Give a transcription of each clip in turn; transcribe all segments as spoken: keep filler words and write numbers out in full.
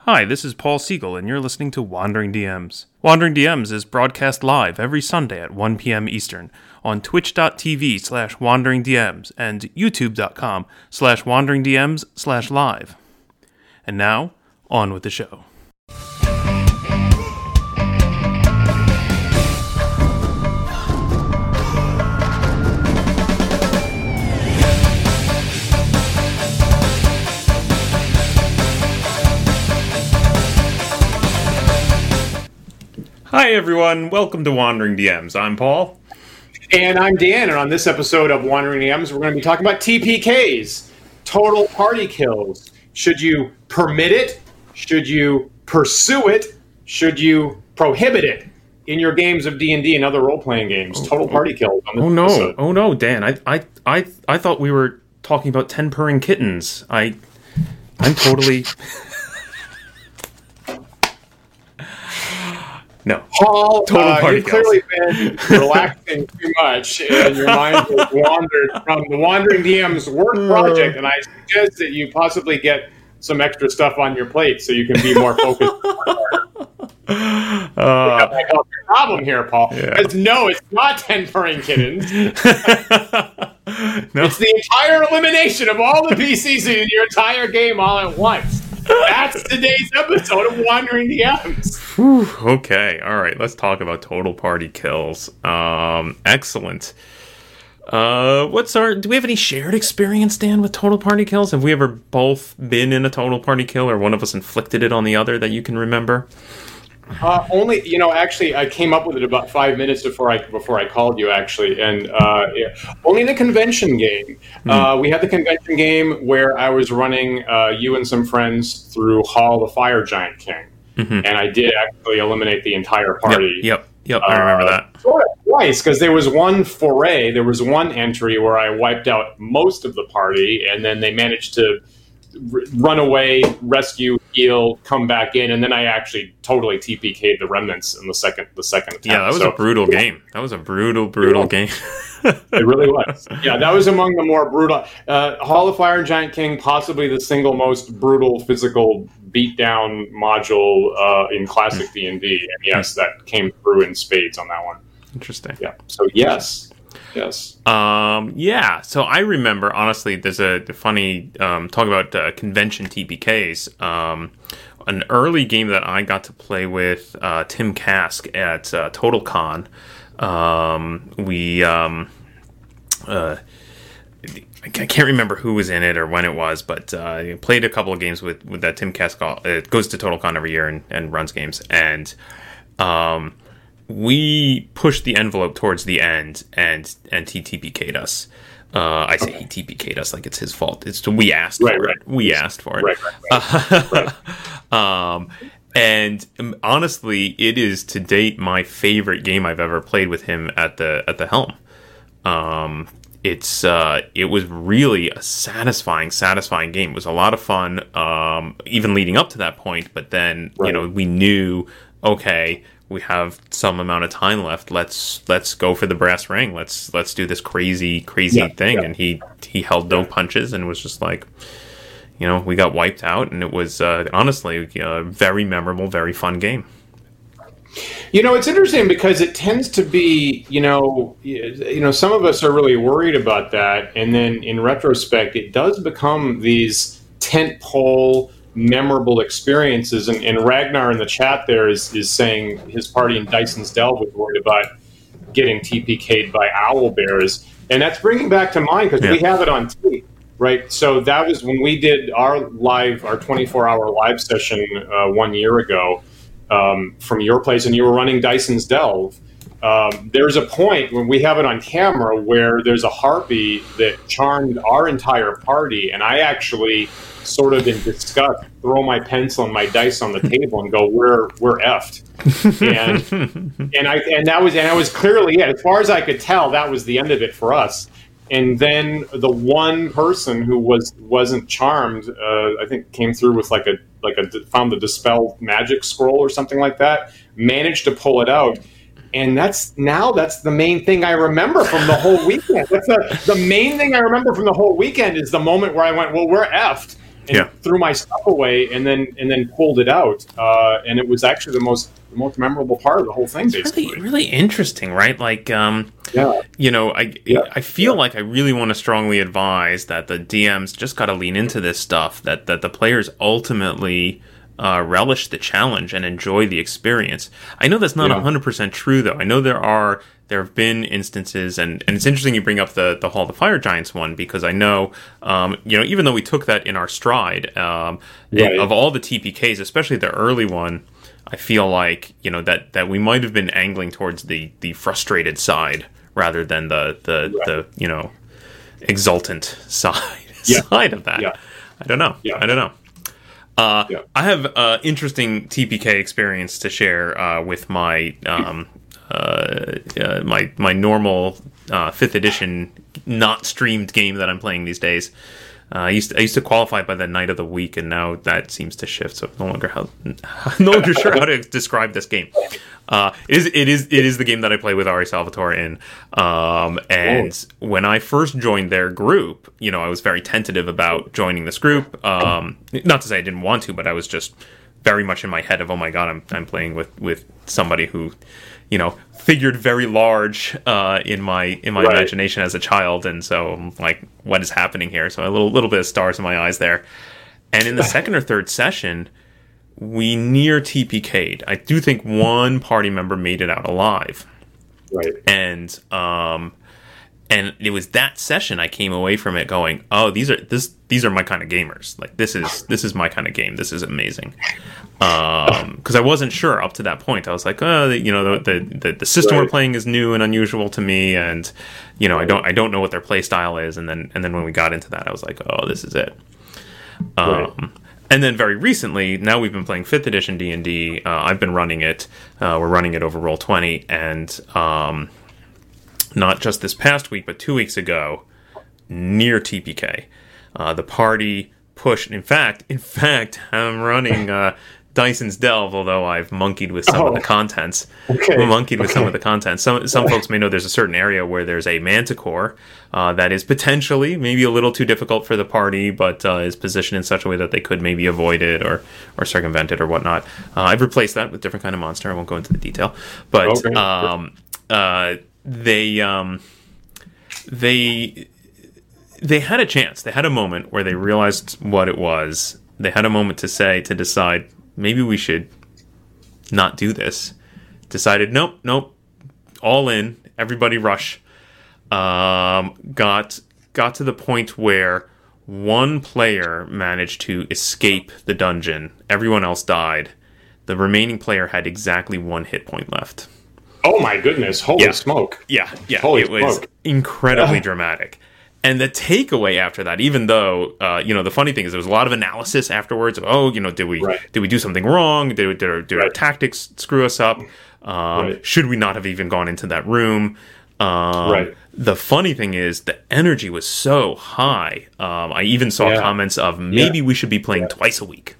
Hi, this is Paul Siegel, and you're listening to Wandering D Ms. Wandering D Ms is broadcast live every Sunday at one p.m. Eastern on twitch.tv slash wanderingdms and youtube.com slash wanderingdms slash live. And now, on with the show. Hi everyone, welcome to Wandering D Ms. I'm Paul. And I'm Dan, and on this episode of Wandering D Ms, we're going to be talking about T P Ks, total party kills. Should you permit it? Should you pursue it? Should you prohibit it in your games of D and D and other role-playing games? Oh, total party kills on this Oh no, episode. oh no, Dan, I, I, I, I thought we were talking about ten purring kittens. I, I'm totally... No. Paul, Total uh, party you've kills. clearly been relaxing too much, and your mind has wandered from the Wandering D Ms work project, and I suggest that you possibly get some extra stuff on your plate so you can be more focused. Uh, I got the problem here, Paul. Yeah. Because no, it's not ten purring kittens. no. It's the entire elimination of all the P Cs in your entire game all at once. That's today's episode of Wandering D Ms. Whew, okay, all right. Let's talk about total party kills. Um, excellent. Uh, what's our? Do we have any shared experience, Dan, with total party kills? Have we ever both been in a total party kill, or one of us inflicted it on the other that you can remember? Uh, only, you know, actually, I came up with it about five minutes before I before I called you, actually, and uh, yeah, only in the convention game. Mm. Uh, we had the convention game where I was running uh, you and some friends through Hall of the Fire Giant King, mm-hmm. and I did actually eliminate the entire party. Yep, yep, yep I remember uh, that. Sort of twice, because there was one foray, there was one entry where I wiped out most of the party, and then they managed to r- run away, rescue, heal, come back in, and then I actually totally T P K'd the remnants in the second the second attempt. Yeah, that was so, a brutal game. That was a brutal, brutal game. It really was. Yeah, that was among the more brutal. Uh, Hall of Fire and Giant King, possibly the single most brutal physical beatdown module uh, in classic D and D. And yes, that came through in spades on that one. Interesting. Yeah. So yes. Yes. Um, yeah. So I remember, honestly, there's a funny um, talk about uh, convention T P Ks. Um, an early game that I got to play with uh, Tim Kask at uh, TotalCon. Um, we, um, uh, I can't remember who was in it or when it was, but uh, played a couple of games with, with that Tim Kask. It goes to TotalCon every year and, and runs games. And um, we pushed the envelope towards the end, and, and he T P K'd us. Uh, I say he T P K'd us like it's his fault. It's we asked right, for right. it. We asked for it. Right, right, right. right. um, and um, honestly, it is to date my favorite game I've ever played with him at the at the helm. Um, it's uh, it was really a satisfying, satisfying game. It was a lot of fun, um, even leading up to that point. But then, right. you know, we knew, okay, we have some amount of time left. Let's let's go for the brass ring. Let's let's do this crazy, crazy yeah, thing. Yeah. And he he held no punches and was just like, you know, we got wiped out, and it was uh, honestly a very memorable, very fun game. You know, it's interesting because it tends to be, you know, you know, some of us are really worried about that, and then in retrospect, it does become these tentpole, memorable experiences. And, and Ragnar in the chat there is is saying his party in Dyson's Delve was worried about getting T P K'd by owl bears, and that's bringing back to mind because yeah. we have it on tape. Right, so that was when we did our live, our twenty-four hour live session uh, one year ago um, from your place, and you were running Dyson's Delve. Um, there's a point when we have it on camera where there's a harpy that charmed our entire party, and I actually sort of in disgust throw my pencil and my dice on the table and go, "We're we're effed," and and I and that was and I was clearly it. As far as I could tell, that was the end of it for us. And then the one person who was wasn't charmed, uh, I think, came through with like a like a found the dispel magic scroll or something like that. Managed to pull it out, and that's now that's the main thing I remember from the whole weekend. That's the the main thing I remember from the whole weekend is the moment where I went, well, we're effed, and Yeah. threw my stuff away, and then and then pulled it out, uh, and it was actually the most the most memorable part of the whole thing. It's basically, really, really interesting, right? Like, um, yeah, you know, I Yeah. I feel Yeah. like I really want to strongly advise that the D Ms just got to lean into this stuff. That that the players ultimately uh, relish the challenge and enjoy the experience. I know that's not Yeah. one hundred percent true, though. I know there are there have been instances, and, and it's interesting you bring up the, the Hall of the Fire Giants one, because I know, um, you know, even though we took that in our stride, um, Right. of all the T P Ks, especially the early one, I feel like, you know, that, that we might have been angling towards the, the frustrated side rather than the, the, Right. the you know, exultant side, Yeah. side of that. Yeah. I don't know. Yeah. I don't know. Uh, Yeah. I have uh, interesting T P K experience to share uh, with my um, uh, uh, my my normal uh, fifth edition not streamed game that I'm playing these days. Uh, I used to, I used to qualify by the night of the week, and now that seems to shift. So I'm no longer how no longer sure how to describe this game. Uh, it is it is it is the game that I play with Ari Salvatore in. Um, and oh. when I first joined their group, you know, I was very tentative about joining this group. Um, not to say I didn't want to, but I was just very much in my head of, oh my god, I'm I'm playing with, with somebody who, you know, figured very large uh, in my in my right. imagination as a child, and so I'm like, what is happening here? So a little little bit of stars in my eyes there. And in the second or third session, we near T P K'd. I do think one party member made it out alive, right? And um, and it was that session I came away from it going, oh, these are this these are my kind of gamers. Like this is this is my kind of game. This is amazing. Um, because I wasn't sure up to that point. I was like, oh, the, you know, the the the system right. we're playing is new and unusual to me, and you know, right. I don't I don't know what their play style is. And then and then when we got into that, I was like, oh, this is it. Um. Right. And then very recently, now we've been playing fifth edition D and D. Uh, I've been running it. Uh, we're running it over Roll twenty, and um, not just this past week, but two weeks ago, near T P K, uh, the party pushed. In fact, in fact, I'm running uh, Dyson's Delve, although I've monkeyed with some oh, of the contents. Okay. Monkeyed with okay. some of the contents. Some some folks may know there's a certain area where there's a manticore uh, that is potentially maybe a little too difficult for the party, but uh, is positioned in such a way that they could maybe avoid it or, or circumvent it or whatnot. Uh, I've replaced that with a different kind of monster. I won't go into the detail, but okay. um, uh, they um, they they had a chance. They had a moment where they realized what it was. They had a moment to say to decide, maybe we should not do this. Decided, nope, nope, all in, everybody rush. Um, got got to the point where one player managed to escape the dungeon. Everyone else died. The remaining player had exactly one hit point left. Oh my goodness! Holy yeah. smoke! Yeah, yeah, Holy it was smoke. incredibly dramatic. And the takeaway after that, even though, uh, you know, the funny thing is there was a lot of analysis afterwards of, oh, you know, did we right. did we do something wrong? Did, did, our, did right. our tactics screw us up? Um, right. Should we not have even gone into that room? Um, right. The funny thing is the energy was so high. Um, I even saw yeah. comments of maybe yeah. we should be playing yeah. twice a week.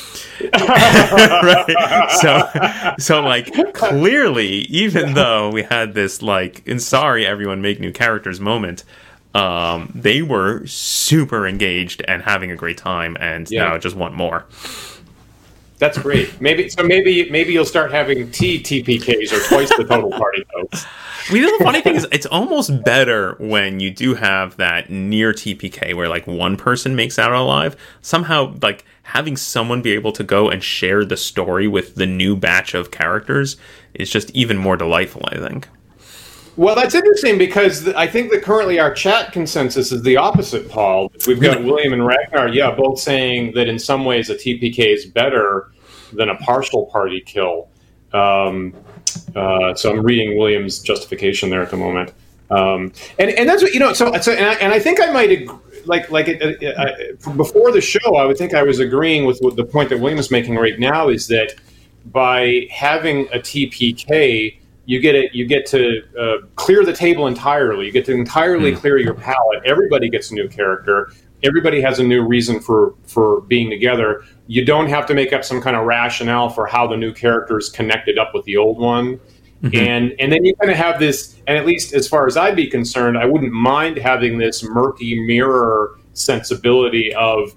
right. So, so like clearly, even though we had this like, and sorry everyone make new characters moment, um, they were super engaged and having a great time, and yeah. now just want more. That's great. Maybe so. Maybe maybe you'll start having T T P Ks or twice the total party, folks. Well, you know, the funny thing is, it's almost better when you do have that near T P K where like one person makes out alive. Somehow, like having someone be able to go and share the story with the new batch of characters is just even more delightful, I think. Well, that's interesting because I think that currently our chat consensus is the opposite, Paul. We've got really? William and Ragnar, yeah, both saying that in some ways a T P K is better than a partial party kill. Um, uh, so I'm reading William's justification there at the moment. Um, and, and that's what, you know, so, so and, I, and I think I might, agree, like, like it, it, I, before the show, I would think I was agreeing with what the point that William is making right now is that by having a T P K, you get it. You get to uh, clear the table entirely. You get to entirely mm. clear your palette. Everybody gets a new character. Everybody has a new reason for, for being together. You don't have to make up some kind of rationale for how the new characters connected up with the old one. Mm-hmm. And and then you kind of have this, and at least as far as I'd be concerned, I wouldn't mind having this murky mirror sensibility of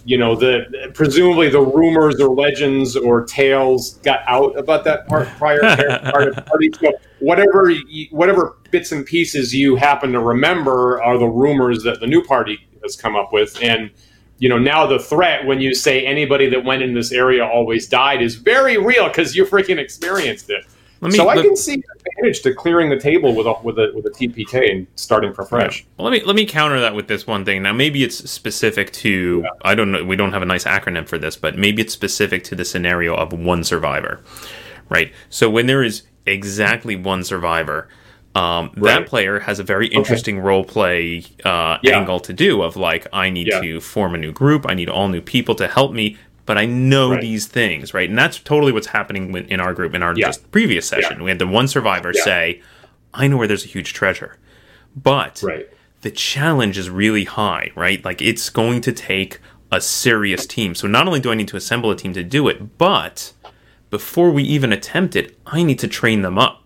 you know, the presumably the rumors or legends or tales got out about that part, prior part of the party. So whatever whatever bits and pieces you happen to remember are the rumors that the new party has come up with. And you know, now the threat when you say anybody that went in this area always died is very real because you freaking experienced it. Me, so I let, can see the advantage to clearing the table with a with a with a T P K and starting from fresh. Well, let me let me counter that with this one thing. Now, maybe it's specific to yeah. I don't know. We don't have a nice acronym for this, but maybe it's specific to the scenario of one survivor, right? So when there is exactly one survivor, um, right. that player has a very interesting okay. role play uh, yeah. angle to do. Of like, I need yeah. to form a new group. I need all new people to help me. But I know right. these things, right? And that's totally what's happening in our group in our yeah. just previous session. Yeah. We had the one survivor yeah. say, I know where there's a huge treasure. But right. the challenge is really high, right? Like, it's going to take a serious team. So not only do I need to assemble a team to do it, but before we even attempt it, I need to train them up.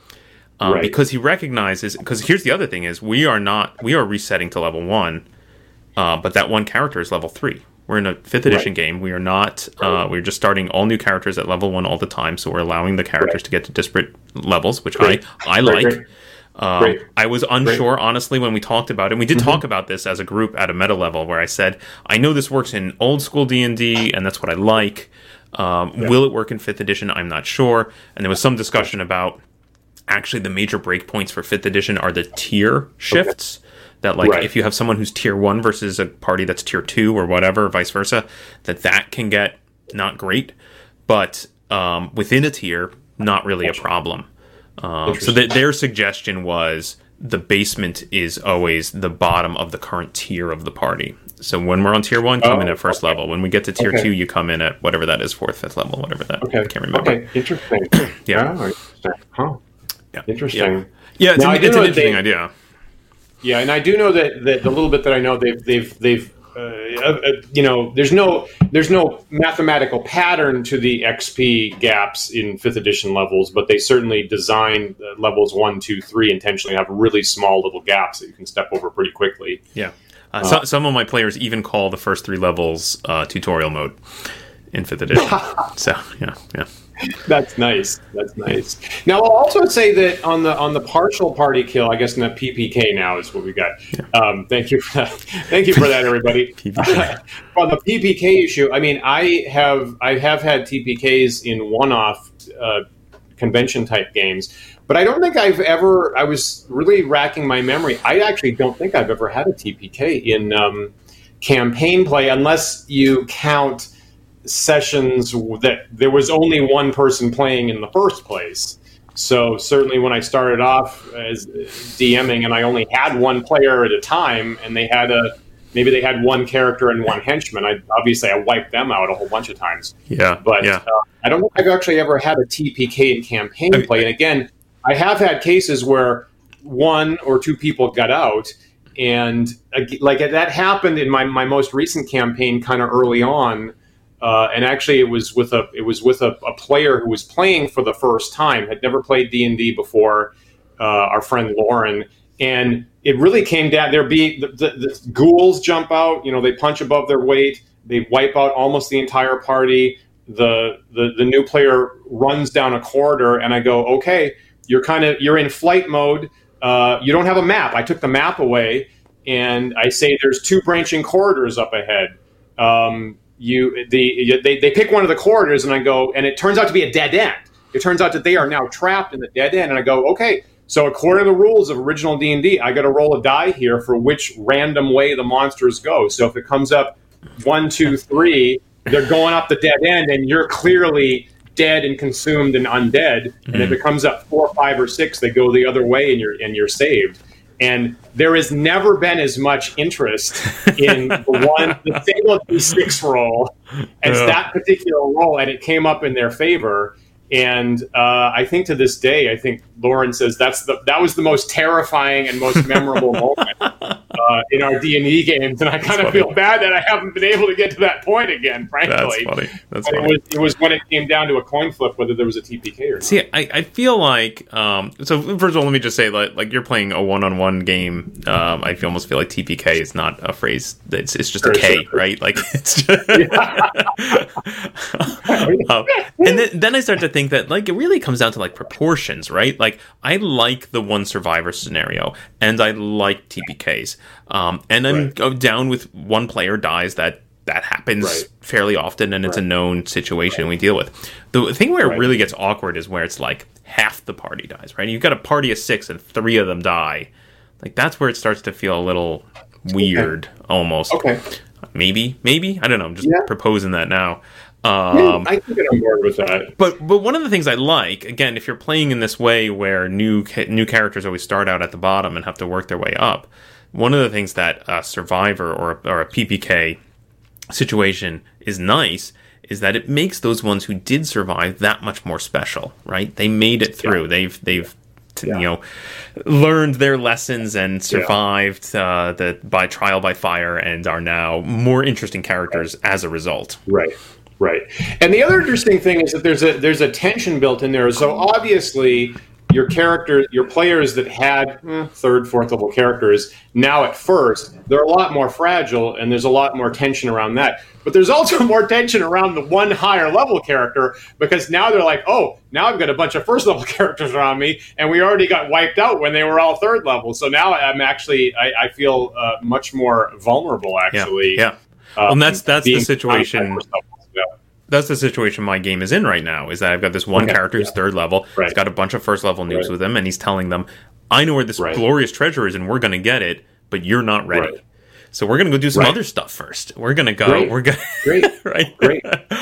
Um, right. Because he recognizes, because here's the other thing is, we are not, we are resetting to level one, uh, but that one character is level three. We're in a fifth edition right. game. We are not, uh, we're just starting all new characters at level one all the time, so we're allowing the characters right. to get to disparate levels, which great. I, I like. Great, great. Um, great. I was unsure, great. honestly, when we talked about it. And we did mm-hmm. talk about this as a group at a meta level, where I said, I know this works in old school D and D, and that's what I like. Um, yeah. Will it work in fifth edition? I'm not sure. And there was some discussion about, actually, the major breakpoints for fifth edition are the tier shifts. Okay. That like right. if you have someone who's tier one versus a party that's tier two or whatever, vice versa, that that can get not great, but um, within a tier, not really a problem. Um, so th- their suggestion was the basement is always the bottom of the current tier of the party. So when we're on tier one, come oh, in at first okay. level. When we get to tier okay. two, you come in at whatever that is, fourth, fifth level, whatever that. Okay. I can't remember. Okay, interesting. yeah. Oh, interesting. Huh. Yeah. Interesting. Yeah, yeah it's, now, an, it's an interesting they, idea. Yeah, and I do know that, that the little bit that I know, they've they've they've uh, uh, you know, there's no there's no mathematical pattern to the X P gaps in fifth edition levels, but they certainly design uh, levels one, two, three intentionally have really small little gaps that you can step over pretty quickly. Yeah, uh, uh, so, some of my players even call the first three levels uh, tutorial mode in fifth edition. so yeah, yeah. That's nice. That's nice. Now, I'll also say that on the on the partial party kill, I guess in the P P K now is what we got. Yeah. Um, thank you for that. Thank you for that, everybody. On the P P K issue, I mean, I have I have had T P Ks in one-off uh, convention type games, but I don't think I've ever. I was really racking my memory. I actually don't think I've ever had a T P K in um, campaign play, unless you count sessions that there was only one person playing in the first place. So certainly when I started off as DMing and I only had one player at a time, and they had a maybe they had one character and one henchman, I obviously I wiped them out a whole bunch of times. Yeah, but yeah. Uh, I don't think I've actually ever had a T P K in campaign I mean, play. And again, I have had cases where one or two people got out, and uh, like that happened in my my most recent campaign, kind of early on. Uh, and actually, it was with a it was with a, a player who was playing for the first time, had never played D and D before. Uh, our friend Lauren, and it really came down. There be the, the, the ghouls jump out. You know, they punch above their weight. They wipe out almost the entire party. The the the new player runs down a corridor, and I go, okay, you're kind of you're in flight mode. Uh, you don't have a map. I took the map away, and I say there's two branching corridors up ahead. Um, You the they, they pick one of the corridors, and I go, and it turns out to be a dead end. It turns out that they are now trapped in the dead end, and I go, okay, so according to the rules of original D and D, I got to roll a die here for which random way the monsters go. So if it comes up one, two, three, they're going up the dead end, and you're clearly dead and consumed and undead. Mm-hmm. And if it comes up four, five, or six, they go the other way, and you're and you're saved. And there has never been as much interest in the one, the single D six roll as yeah. that particular roll, and it came up in their favor. And uh, I think to this day, I think Lauren says that's the that was the most terrifying and most memorable moment uh, in our D and D games. And I kind of feel bad that I haven't been able to get to that point again, frankly. That's funny. That's but funny. It was, it was when it came down to a coin flip whether there was a T P K or not. See, I, I feel like, um, so first of all, let me just say, like, like you're playing a one-on-one game. Um, I feel, almost feel like T P K is not a phrase. It's, it's just Sure, a K, sure. right? Like, it's just... um, and then, then I start to think that, like, it really comes down to, like, proportions, right? Like, I like the one survivor scenario, and I like T P Ks. Um, and I'm Right. down with one player dies. That that happens Right. fairly often, and it's Right. a known situation we deal with. The thing where Right. it really gets awkward is where it's like half the party dies, right? You've got a party of six and three of them die. Like, that's where it starts to feel a little weird, almost. Okay. Maybe, maybe. I don't know. I'm just Yeah. proposing that now. Yeah, Um, I can get on board with that. but but one of the things I like, again, if you're playing in this way where new ca- new characters always start out at the bottom and have to work their way up, one of the things that a Survivor or or a P P K situation is nice is that it makes those ones who did survive that much more special, right? They made it through. Yeah. They've they've t- Yeah. you know learned their lessons and survived uh, the by trial by fire and are now more interesting characters as a result. Right, right. And the other interesting thing is that there's a there's a tension built in there. So obviously, your character, your players that had eh, third, fourth level characters, now at first they're a lot more fragile, and there's a lot more tension around that. But there's also more tension around the one higher level character, because now they're like, oh, now I've got a bunch of first level characters around me, and we already got wiped out when they were all third level. So now I'm actually, I, I feel uh, much more vulnerable. Actually, Yeah. yeah. uh, Well, that's that's the being situation. first level. Yeah. That's the situation my game is in right now, is that I've got this one Okay, character who's yeah. third level. Right. He's got a bunch of first level noobs Right. with him, and he's telling them, I know where this Right. glorious treasure is, and we're going to get it, but you're not ready. Right. So we're going to go do some Right. other stuff first. We're going to go. Great. We're going Great. right? Great.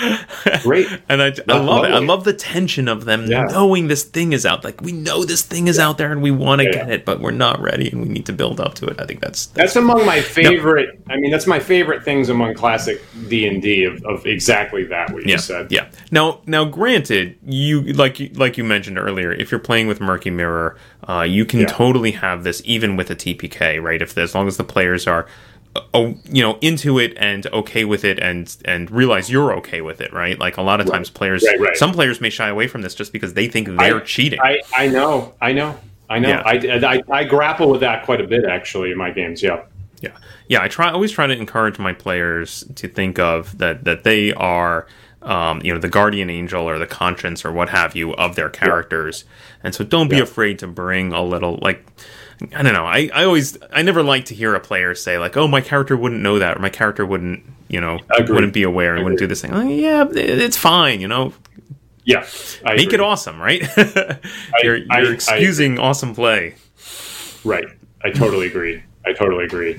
Great. And I, I That's love it. I lovely. love the tension of them Yeah. knowing this thing is out. Like, we know this thing is out there, and we want to Yeah. get it, but we're not ready, and we need to build up to it. I think that's... That's among my favorite. I mean, that's my favorite things among classic D and D of, of exactly that. What you Yeah, said. yeah. Now, now, granted, you like you like you mentioned earlier, if you're playing with Murky Mirror, uh, you can Yeah. totally have this even with a T P K, right? If as long as the players are, uh, you know, into it and okay with it, and and realize you're okay with it, right? Like, a lot of times, players, Right, right. some players may shy away from this just because they think they're I, cheating. I, I know. I know. I know. Yeah. I, I, I grapple with that quite a bit actually in my games. Yeah. Yeah, yeah. I try always try to encourage my players to think of that that they are, um, you know, the guardian angel or the conscience or what have you of their characters, and so don't be Yeah. afraid to bring a little, like, I don't know. I, I always I never like to hear a player say, like, oh, my character wouldn't know that, or my character wouldn't, you know, Agreed. wouldn't be aware and wouldn't Agreed. do this thing. Like, yeah, it- it's fine, you know. Yeah. I Make agree. it awesome, right? you're I- you're I excusing awesome play. Right. I totally agree. I totally agree.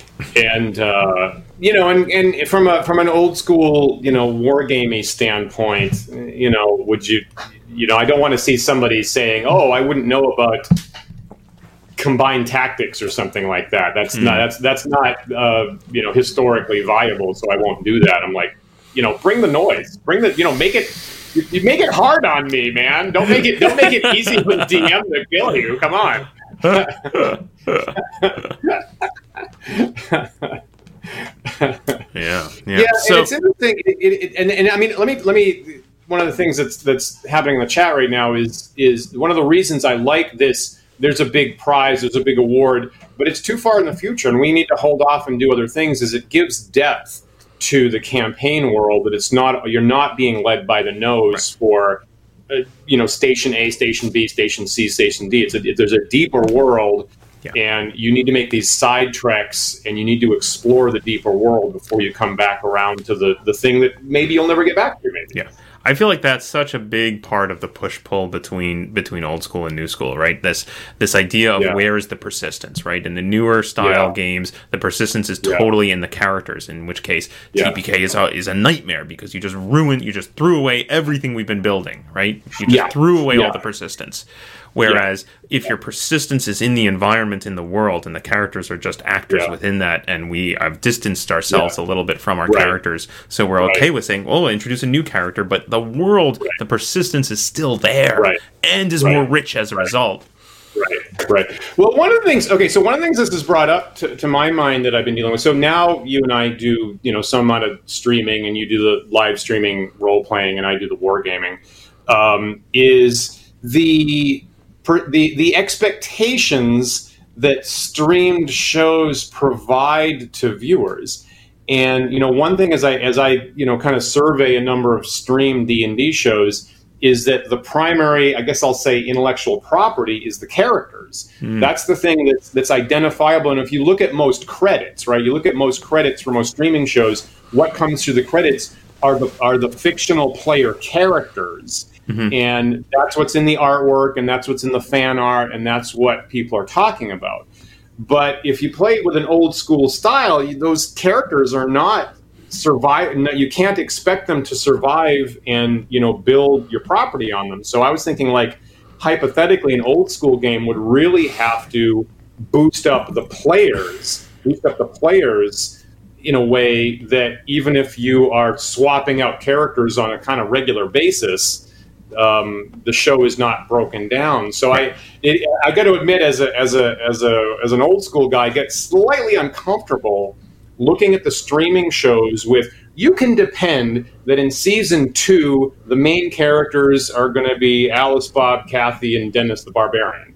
And uh, you know, and, and from a from an old school, you know, wargaming standpoint, you know, would you, you know, I don't want to see somebody saying, "Oh, I wouldn't know about combined tactics or something like that." That's not that's that's not uh, you know, historically viable. So I won't do that. I'm like, you know, bring the noise, bring the, you know, make it. You, you make it hard on me, man. Don't make it. Don't make it easy for the D M to kill you. Come on. Yeah, yeah. Yeah, so and it's interesting. It, it, it, and, and I mean, let me let me. One of the things that's that's happening in the chat right now is is one of the reasons I like this. There's a big prize, there's a big award, but it's too far in the future, and we need to hold off and do other things. Is it gives depth to the campaign world, that it's not you're not being led by the nose for uh, you know, station A, station B, station C, station D. It's a, it, there's a deeper world. Yeah. And you need to make these side treks, and you need to explore the deeper world before you come back around to the, the thing that maybe you'll never get back to. Maybe. Yeah, I feel like that's such a big part of the push pull between between old school and new school, right? This this idea of Yeah. where is the persistence, right? In the newer style Yeah. games, the persistence is Yeah. totally in the characters. In which case, Yeah. T P K is a, is a nightmare because you just ruined, you just threw away everything we've been building, right? You just Yeah. threw away Yeah. all the persistence. Whereas yeah. if your persistence is in the environment, in the world, and the characters are just actors yeah. within that, and we have distanced ourselves yeah. a little bit from our right. characters, so we're okay right. with saying, "Oh, we'll introduce a new character," but the world, right. the persistence is still there right. and is right. more rich as a right. result. Right, right. Well, one of the things, okay, so one of the things this has brought up to, to my mind that I've been dealing with, so now you and I do, you know, some amount of streaming, and you do the live streaming role-playing, and I do the wargaming, um, is the, per, the the expectations that streamed shows provide to viewers. And, you know, one thing as I, as I you know, kind of survey a number of streamed D and D shows, is that the primary, I guess I'll say, intellectual property is the characters. Mm. That's the thing that's, that's identifiable. And if you look at most credits, right, you look at most credits for most streaming shows, what comes through the credits are the are the fictional player characters. Mm-hmm. And that's what's in the artwork, and that's what's in the fan art, and that's what people are talking about. But if you play it with an old school style, those characters are not survive. You can't expect them to survive and, you know, build your property on them. So I was thinking, like, hypothetically, an old school game would really have to boost up the players, boost up the players in a way that even if you are swapping out characters on a kind of regular basis, um, the show is not broken down. So I, it, I got to admit, as a as a as a as an old school guy, I get slightly uncomfortable looking at the streaming shows with, you can depend that in season two, the main characters are going to be Alice, Bob, Kathy, and Dennis the Barbarian.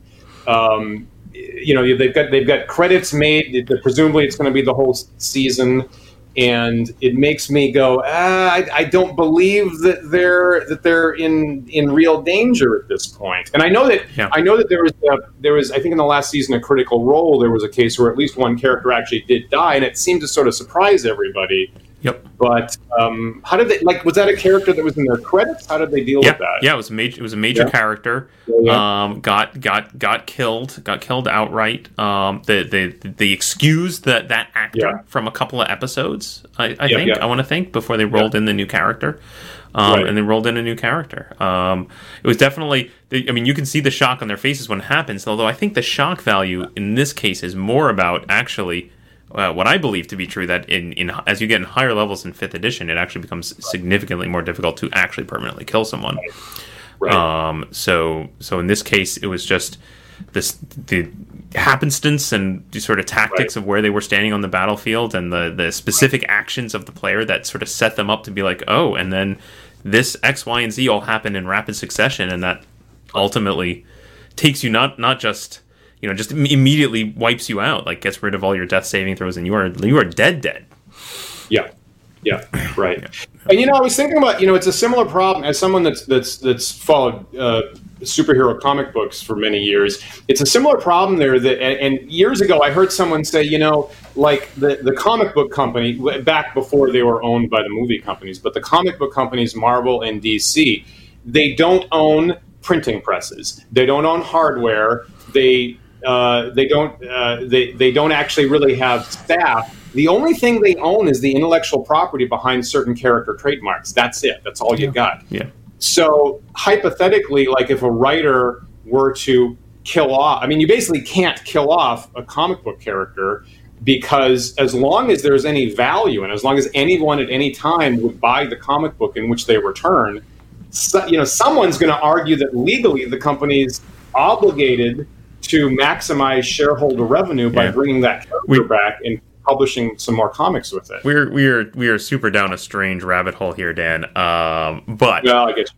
Um, you know, they've got they've got credits made. Presumably, it's going to be the whole season, and it makes me go, ah, I, I don't believe that they're that they're in in real danger at this point. And I know that yeah. I know that there was a, there was I think in the last season of Critical Role, there was a case where at least one character actually did die, and it seemed to sort of surprise everybody. Yep. But um, how did they, like, was that a character that was in their credits? How did they deal yeah. with that? Yeah, it was a major, it was a major yeah. character. Yeah, yeah. Um, got got got killed, got killed outright. Um, the the the excused that that actor yeah. from a couple of episodes. I, I yeah, think yeah. I want to think before they rolled yeah. in the new character. Um, right. And they rolled in a new character. Um, it was definitely, I mean, you can see the shock on their faces when it happens, although I think the shock value in this case is more about actually uh, what I believe to be true, that in, in as you get in higher levels in fifth edition, it actually becomes right. significantly more difficult to actually permanently kill someone. Right. Right. Um, so, so in this case, it was just this the happenstance and the sort of tactics right. of where they were standing on the battlefield and the, the specific right. actions of the player that sort of set them up to be like, oh, and then this X, Y, and Z all happened in rapid succession, and that ultimately takes you not not just, you know, just immediately wipes you out, like gets rid of all your death saving throws, and you are you are dead dead. Yeah, yeah, right. Yeah. And you know, I was thinking about, you know, it's a similar problem as someone that's that's that's followed uh, superhero comic books for many years. It's a similar problem there. That and, and years ago, I heard someone say, you know, like the the comic book company back before they were owned by the movie companies, but the comic book companies, Marvel and D C, they don't own printing presses. They don't own hardware. They uh, they don't uh, they they don't actually really have staff. The only thing they own is the intellectual property behind certain character trademarks. That's it. That's all you yeah. got. Yeah. So hypothetically, like if a writer were to kill off, I mean, you basically can't kill off a comic book character, because as long as there's any value and as long as anyone at any time would buy the comic book in which they return, so, you know, someone's going to argue that legally the company's obligated to maximize shareholder revenue by yeah. bringing that character we- back and publishing some more comics with it. We're we're we are super down a strange rabbit hole here, Dan. Um, but well, I guess.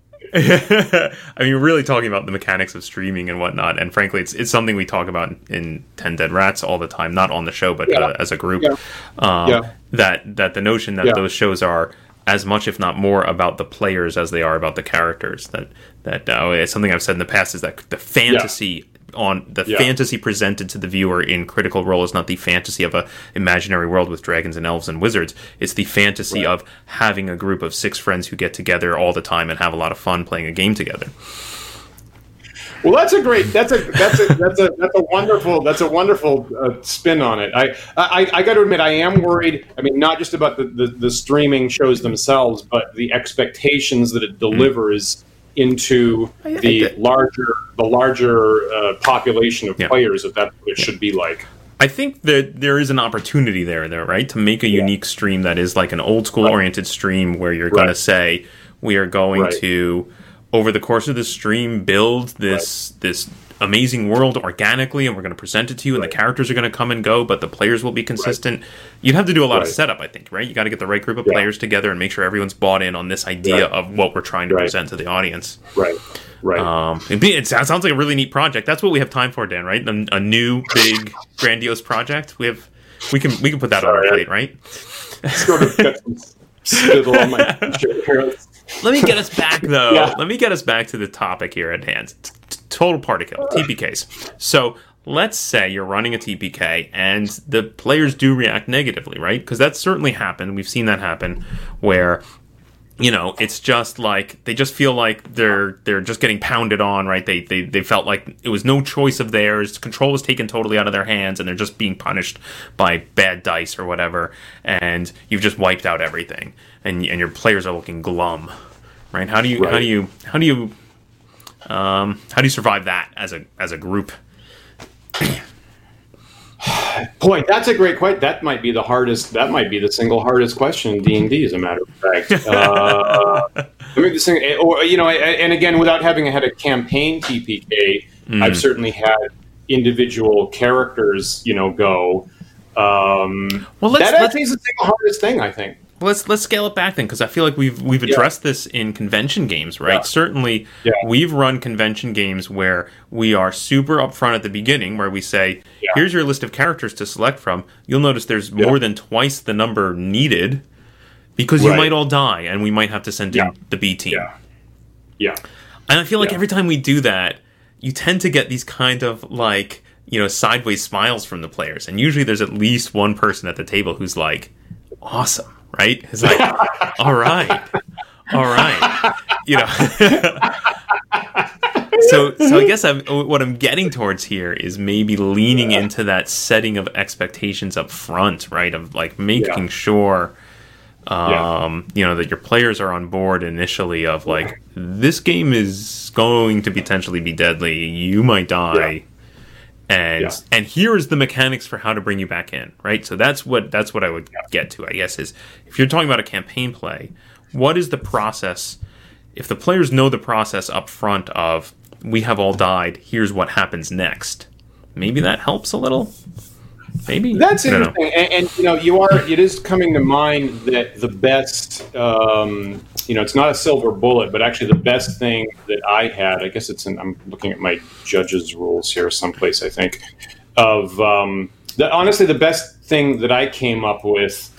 I mean, we're really talking about the mechanics of streaming and whatnot, and frankly, it's it's something we talk about in, in Ten Dead Rats all the time, not on the show, but yeah. uh, as a group. Yeah. Um, yeah. That that the notion that yeah. those shows are as much, if not more, about the players as they are about the characters. That that uh, it's something I've said in the past, is that the fantasy. Yeah. on the yeah. fantasy presented to the viewer in Critical Role is not the fantasy of a imaginary world with dragons and elves and wizards. It's the fantasy right. of having a group of six friends who get together all the time and have a lot of fun playing a game together. Well, that's a great. That's a that's a that's a that's a wonderful that's a wonderful uh, spin on it. I I, I got to admit, I am worried. I mean, not just about the, the, the streaming shows themselves, but the expectations that it delivers. Mm. into the larger the larger uh, population of yeah. players that that it yeah. should be like. I think that there is an opportunity there, though, right? To make a yeah. unique stream that is like an old school right. oriented stream where you're right. going to say, we are going right. to, over the course of this stream, build this right. this amazing world organically, and we're going to present it to you, and right. the characters are going to come and go, but the players will be consistent. Right. You'd have to do a lot right. of setup, I think, right? You got to get the right group of yeah. players together and make sure everyone's bought in on this idea right. of what we're trying to right. present to the audience. Right. Right. Um, it, be, it sounds like a really neat project. That's what we have time for, Dan. Right? A, a new, big, grandiose project. We have, we can, we can put that Sorry, on our plate, right? Sort of got some spittle on my t-shirt. Let me get us back, though. Yeah. Let me get us back to the topic here at hand. T- t- total party kill, T P Ks. So let's say you're running a T P K and the players do react negatively, right? Because that's certainly happened. We've seen that happen where, you know, it's just like they just feel like they're they're just getting pounded on, right? They they they felt like it was no choice of theirs. Control was taken totally out of their hands, and they're just being punished by bad dice or whatever. And you've just wiped out everything, and and your players are looking glum, right? How do you right. how do you how do you um, how do you survive that as a as a group? Boy, that's a great question. That might be the hardest. That might be the single hardest question in D and D, as a matter of fact. Uh, I mean, this thing, or you know, and again, without having had a campaign T P K, mm. I've certainly had individual characters, you know, go. Um, well, let's, that actually let's, is the single hardest thing, I think. Let's let's scale it back then, because I feel like we've we've addressed yeah. this in convention games, right? Yeah. Certainly, yeah. we've run convention games where we are super upfront at the beginning, where we say, yeah. "Here's your list of characters to select from." You'll notice there's yeah. more than twice the number needed because right. you might all die, and we might have to send yeah. in the B team. Yeah, yeah. And I feel like yeah. every time we do that, you tend to get these kind of like you know sideways smiles from the players, and usually there's at least one person at the table who's like, "Awesome." Right? It's like, all right, all right, you know. so, so I guess I'm, what I'm getting towards here is maybe leaning yeah. into that setting of expectations up front, right? Of like making yeah. sure, um, yeah. you know, that your players are on board initially. Of like, this game is going to potentially be deadly. You might die. Yeah. And yeah. and here is the mechanics for how to bring you back in, right? So that's what that's what I would yeah. get to, I guess, is if you're talking about a campaign play, what is the process? If the players know the process up front of, we have all died, here's what happens next, maybe that helps a little. Maybe that's interesting, and, and you know, you are. It is coming to mind that the best, um, you know, it's not a silver bullet, but actually the best thing that I had. I guess it's. In, I'm looking at my judges' rules here, someplace. I think of um, the, honestly, the best thing that I came up with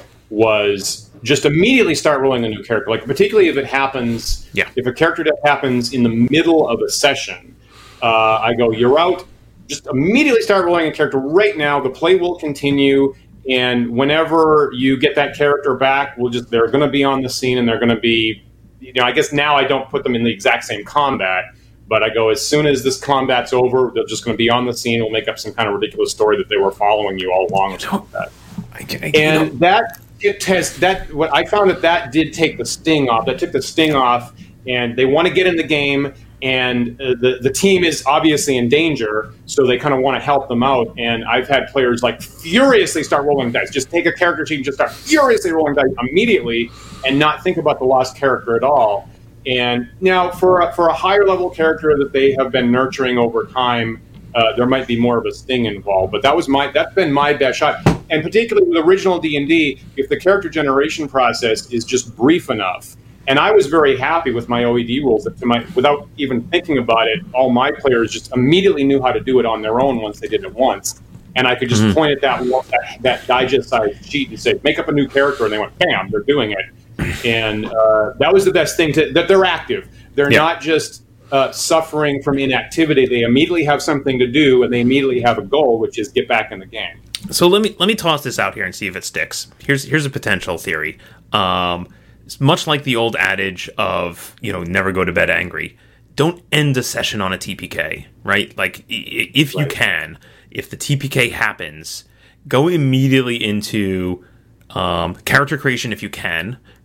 was just immediately start rolling a new character. Like particularly if it happens, yeah. if a character death happens in the middle of a session, uh, I go, you're out. Just immediately start rolling a character right now. The play will continue, and whenever you get that character back, we'll just they're going to be on the scene, and they're going to be, you know, I guess now I don't put them in the exact same combat, but I go as soon as this combat's over, they're just going to be on the scene. We'll make up some kind of ridiculous story that they were following you all along. With that. I can, I can, and that it has that. What I found that that did take the sting off. That took the sting off, and they want to get in the game. And uh, the the team is obviously in danger, so they kind of want to help them out. And I've had players like furiously start rolling dice. Just take a character sheet and just start furiously rolling dice immediately, and not think about the lost character at all. And now, for a, for a higher level character that they have been nurturing over time, uh, there might be more of a sting involved. But that was my that's been my best shot. And particularly with original D and D, if the character generation process is just brief enough. And I was very happy with my O E D rules that to my, without even thinking about it, all my players just immediately knew how to do it on their own once they did it once. And I could just mm-hmm. point at that, that that digest-sized sheet and say, make up a new character, and they went, bam, they're doing it. And uh, that was the best thing, to, that they're active. They're yeah. not just uh, suffering from inactivity. They immediately have something to do, and they immediately have a goal, which is get back in the game. So let me let me toss this out here and see if it sticks. Here's, here's a potential theory. Um... It's much like the old adage of, you know, never go to bed angry. Don't end a session on a T P K, right? Like, if you right. can, if the T P K happens, go immediately into um, character creation if you can,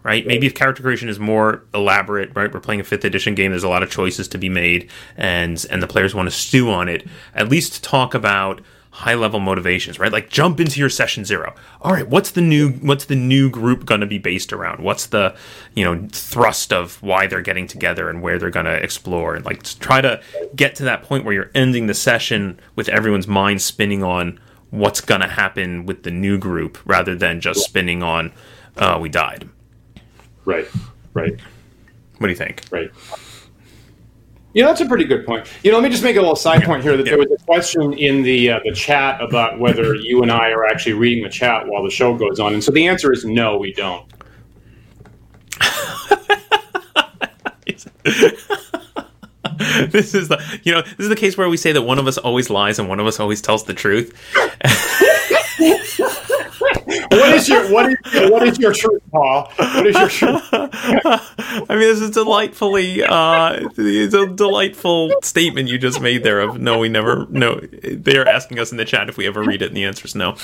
right? Maybe if character creation is more elaborate, right? We're playing a fifth edition game. There's a lot of choices to be made, and and the players want to stew on it. At least talk about high level motivations, right? Like jump into your session zero. All right, what's the new what's the new group going to be based around? What's the, you know, thrust of why they're getting together and where they're going to explore? And like try to get to that point where you're ending the session with everyone's mind spinning on what's going to happen with the new group rather than just spinning on uh, we died. Right. Right. What do you think? Right. You know, that's a pretty good point. You know, let me just make a little side point here. That Yeah. there was a question in the uh, the chat about whether you and I are actually reading the chat while the show goes on, and so the answer is no, we don't. This is the you know this is the case where we say that one of us always lies and one of us always tells the truth. What is your what is your, what is your truth, Paul? What is your truth? I mean, this is delightfully uh, it's a delightful statement you just made there. Of no, we never no. They're asking us in the chat if we ever read it, and the answer is no.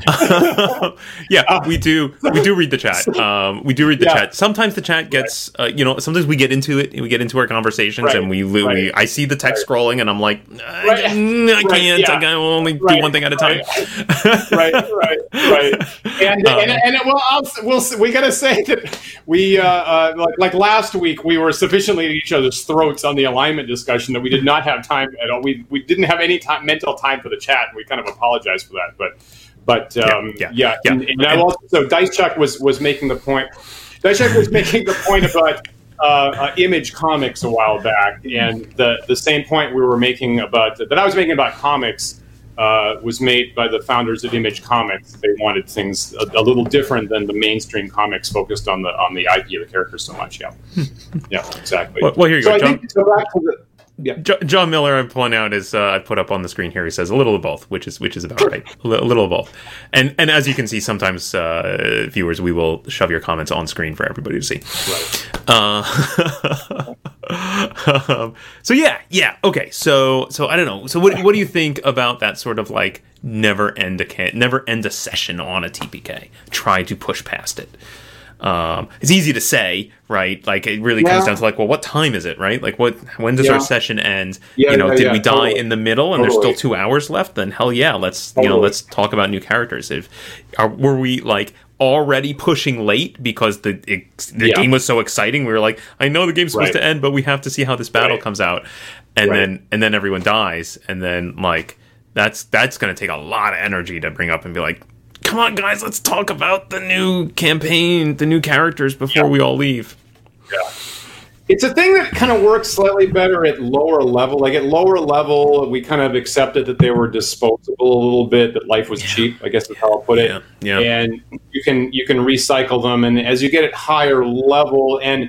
Yeah, we do. We do read the chat. Um, we do read the Yeah. chat. Sometimes the chat gets uh, you know. Sometimes we get into it and we get into our conversations, Right. and we, we Right. I see the text Right. scrolling, and I'm like, I, Right. I Right. can't. Yeah. I can only Right. do one thing at a time. Right, right, right. And Um, and, and well, I'll, we'll we gotta say that we uh, uh, like like last week we were sufficiently at each other's throats on the alignment discussion that we did not have time at all. We we didn't have any time mental time for the chat, and we kind of apologize for that. But but um, Yeah, yeah, yeah, And, yeah. and I also so Dice Chuck was was making the point. Dice Chuck was making the point about. Uh, uh, Image Comics a while back, and the the same point we were making about that I was making about comics uh, was made by the founders of Image Comics. They wanted things a, a little different than the mainstream comics focused on the on the I P of the characters so much. Yeah, yeah, exactly. Well, well, here you so go, I John. think so back to the yeah. Jo- John Miller, I point out, is uh, I put up on the screen here. He says a little of both, which is which is about right. A, li- a little of both, and and as you can see, sometimes uh, viewers, we will shove your comments on screen for everybody to see. Right. Uh, um, so yeah, yeah, okay. So so I don't know. So what what do you think about that sort of like never end a ca- never end a session on a T P K? Try to push past it. Um, it's easy to say, right? Like it really comes Yeah. down to like, well, what time is it, right? Like, what when does Yeah. our session end? Yeah, you know, yeah, did yeah, we die totally. in the middle and Totally. there's still two hours left? Then hell yeah, let's you know Totally. let's talk about new characters. If are, were we like already pushing late because the it, the Yeah. game was so exciting? We were like, I know the game's supposed Right. to end, but we have to see how this battle Right. comes out, and Right. then and then everyone dies, and then like that's that's going to take a lot of energy to bring up and be like, come on, guys, let's talk about the new campaign, the new characters before Yeah. we all leave. Yeah. It's a thing that kind of works slightly better at lower level. Like at lower level, we kind of accepted that they were disposable a little bit, that life was cheap, I guess is how I'll put it. Yeah, yeah. And you can you can recycle them. And as you get at higher level, and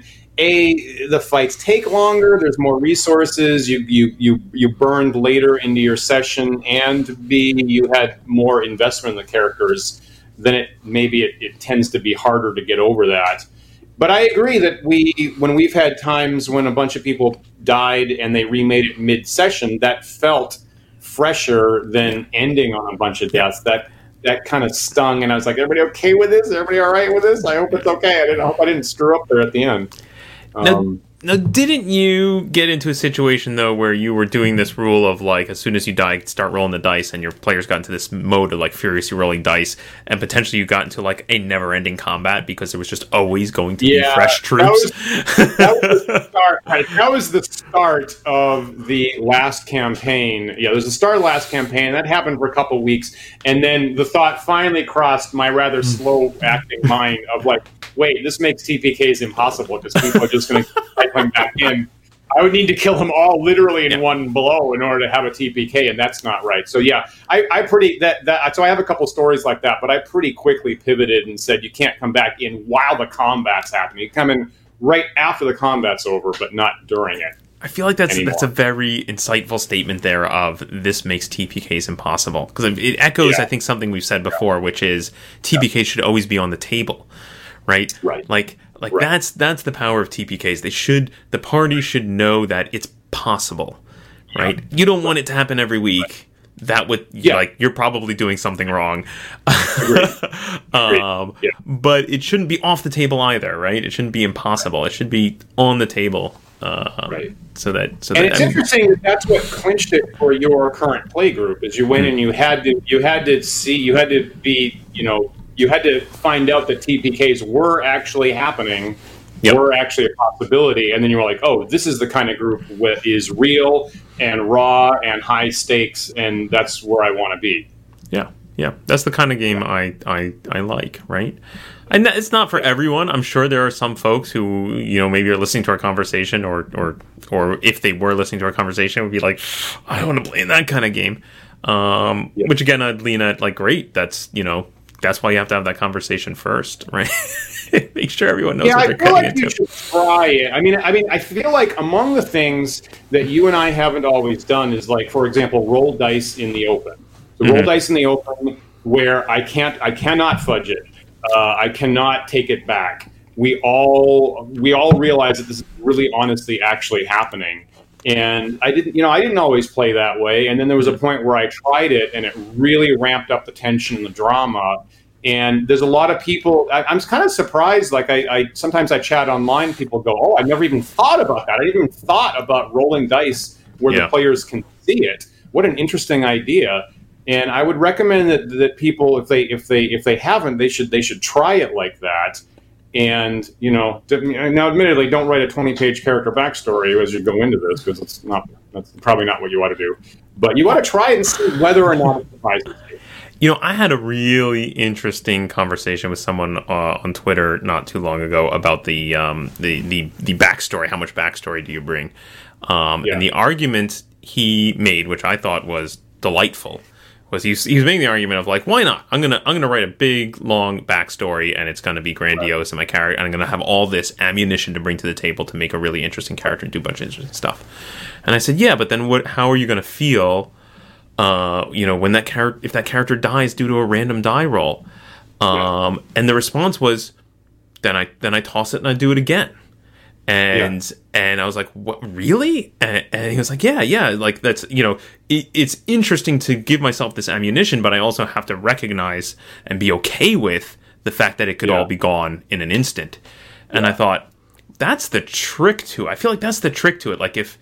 A, the fights take longer, there's more resources, you you you you burned later into your session, and B, you had more investment in the characters, then it maybe it, it tends to be harder to get over that. But I agree that we, when we've had times when a bunch of people died and they remade it mid-session, that felt fresher than ending on a bunch of deaths. That that kind of stung, and I was like, "Everybody okay with this? Everybody all right with this? I hope it's okay. I didn't I hope I didn't screw up there at the end." Um, Now, didn't you get into a situation, though, where you were doing this rule of, like, as soon as you die, start rolling the dice, and your players got into this mode of, like, furiously rolling dice, and potentially you got into, like, a never-ending combat because there was just always going to be Yeah, fresh that troops? was- that was the start. Right, that was the start of the last campaign. Yeah, there's a start of the last campaign. That happened for a couple weeks, and then the thought finally crossed my rather slow-acting mind of like, wait, this makes T P Ks impossible because people are just going to type them back in. I would need to kill them all literally in Yeah. one blow in order to have a T P K, and that's not right. So yeah, I, I pretty that that so I have a couple stories like that, but I pretty quickly pivoted and said you can't come back in while the combat's happening. You come in right after the combat's over, but not during it. I feel like that's Anymore. that's a very insightful statement there of this makes T P Ks impossible. Because it echoes, Yeah. I think, something we've said before, which is T P Ks should always be on the table, right? Right. Like, like Right. that's that's the power of T P Ks. They should the party should know that it's possible, right? You don't want it to happen every week, that would Yeah. like you're probably doing something wrong. Agreed. Agreed. um, Yeah. But it shouldn't be off the table either, right? It shouldn't be impossible. It should be on the table. Uh, Right. So that, so And that, it's interesting that that's what clinched it for your current play group. Is you went and you had to you had to see you had to be you know you had to find out that T P Ks were actually happening, Yep. were actually a possibility, and then you were like, oh, this is the kind of group that is real and raw and high stakes, and that's where I want to be. Yeah, yeah, that's the kind of game I, I, I like, right? And that- it's not for everyone. I'm sure there are some folks who, you know, maybe are listening to our conversation, or or or if they were listening to our conversation, would be like, I don't want to play in that kind of game. Um, Yeah. Which again, I'd lean at like, great. That's you know, that's why you have to have that conversation first, right? Make sure everyone knows Yeah, what I they're feel getting like you into. should try it. I mean, I mean, I feel like among the things that you and I haven't always done is like, for example, roll dice in the open. So roll Mhm. dice in the open where I can't, I cannot fudge it. Uh, I cannot take it back. We all, we all realize that this is really, honestly, actually happening. And I didn't, you know, I didn't always play that way. And then there was a point where I tried it, and it really ramped up the tension and the drama. And there's a lot of people. I, I'm kind of surprised. Like I, I sometimes I chat online. People go, "Oh, I've never even thought about that. I didn't even thought about rolling dice where Yeah. the players can see it. What an interesting idea!" And I would recommend that that people, if they if they if they haven't, they should they should try it like that. And you know, now admittedly, don't write a twenty-page character backstory as you go into this, because it's not that's probably not what you ought to do. But you want to try it and see whether or not it surprises you. You know, I had a really interesting conversation with someone uh, on Twitter not too long ago about the um, the, the the backstory. How much backstory do you bring? Um, Yeah. And the argument he made, which I thought was delightful, was he was, he was making the argument of like, why not? I'm gonna I'm gonna write a big long backstory, and it's gonna be grandiose, and my character, and I'm gonna have all this ammunition to bring to the table to make a really interesting character and do a bunch of interesting stuff. And I said, yeah, but then what? How are you gonna feel? Uh, you know, when that character, if that character dies due to a random die roll, um, yeah. and the response was, then I then I toss it and I do it again, and yeah. and I was like, what, really? And, and he was like, yeah, yeah, like that's you know, it, it's interesting to give myself this ammunition, but I also have to recognize and be okay with the fact that it could yeah. all be gone in an instant. And yeah. I thought, that's the trick to it. I feel like that's the trick to it. Like if.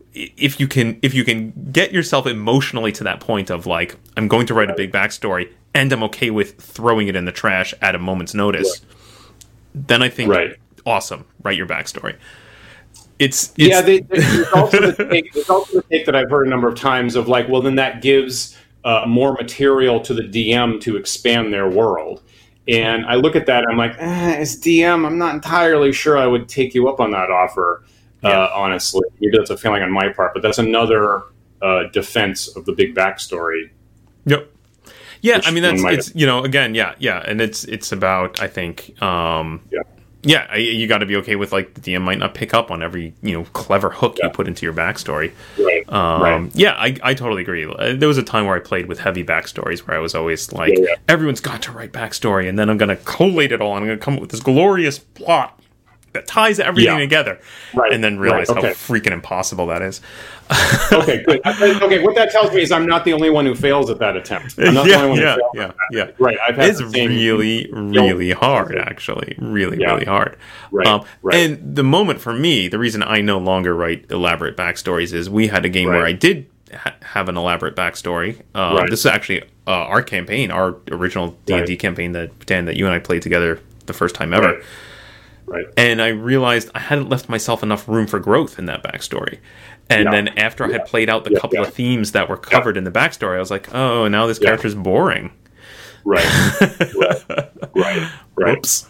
If you can, if you can get yourself emotionally to that point of like, I'm going to write a big backstory, and I'm okay with throwing it in the trash at a moment's notice, right. then I think, right. awesome, write your backstory. It's, it's yeah. They, there's also the take, there's also the take that I've heard a number of times of like, well, then that gives uh, more material to the D M to expand their world. And I look at that, and I'm like, eh, as D M, I'm not entirely sure I would take you up on that offer. Yeah. Uh, honestly, maybe that's a feeling on my part, but that's another uh, defense of the big backstory. Yep. Yeah, I mean that's it's you know again yeah yeah, and it's it's about I think um, yeah yeah you got to be okay with like the D M might not pick up on every you know clever hook yeah. you put into your backstory. Right. Um, right. Yeah, I I totally agree. There was a time where I played with heavy backstories where I was always like yeah, yeah. everyone's got to write backstory, and then I'm going to collate it all, and I'm going to come up with this glorious plot that ties everything yeah. together, right. and then realize right. okay. how freaking impossible that is. Okay, good. Okay, what that tells me is I'm not the only one who fails at that attempt. I'm not yeah, the only one yeah, who fails yeah, at that. yeah. Right. I've had it's the same really, really hard, actually. Really, yeah. really hard. Right, um, right. And the moment for me, the reason I no longer write elaborate backstories is we had a game right. where I did ha- have an elaborate backstory. Uh, right. This is actually uh, our campaign, our original D and D right. campaign that Dan, that you and I played together the first time ever. Right. Right. And I realized I hadn't left myself enough room for growth in that backstory. And yeah. then after I had played out the yeah, couple yeah. of themes that were covered yeah. in the backstory, I was like, oh, now this yeah. character's boring. Right. right. Right. Right. Oops.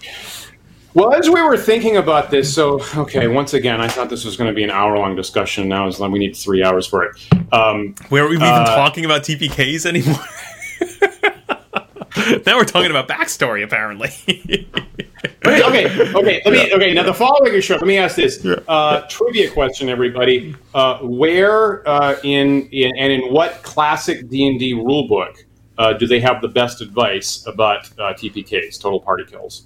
Well, as we were thinking about this, so, okay, once again, I thought this was going to be an hour-long discussion. Now it's like we need three hours for it. Um, Where are we even uh, talking about T P Ks anymore? Now we're talking about backstory, apparently. okay, okay, okay. Let me. Okay, now the following is short. Let me ask this yeah. uh, trivia question, everybody. Uh, where uh, in, in and in what classic D and D rulebook uh, do they have the best advice about uh, T P Ks, total party kills?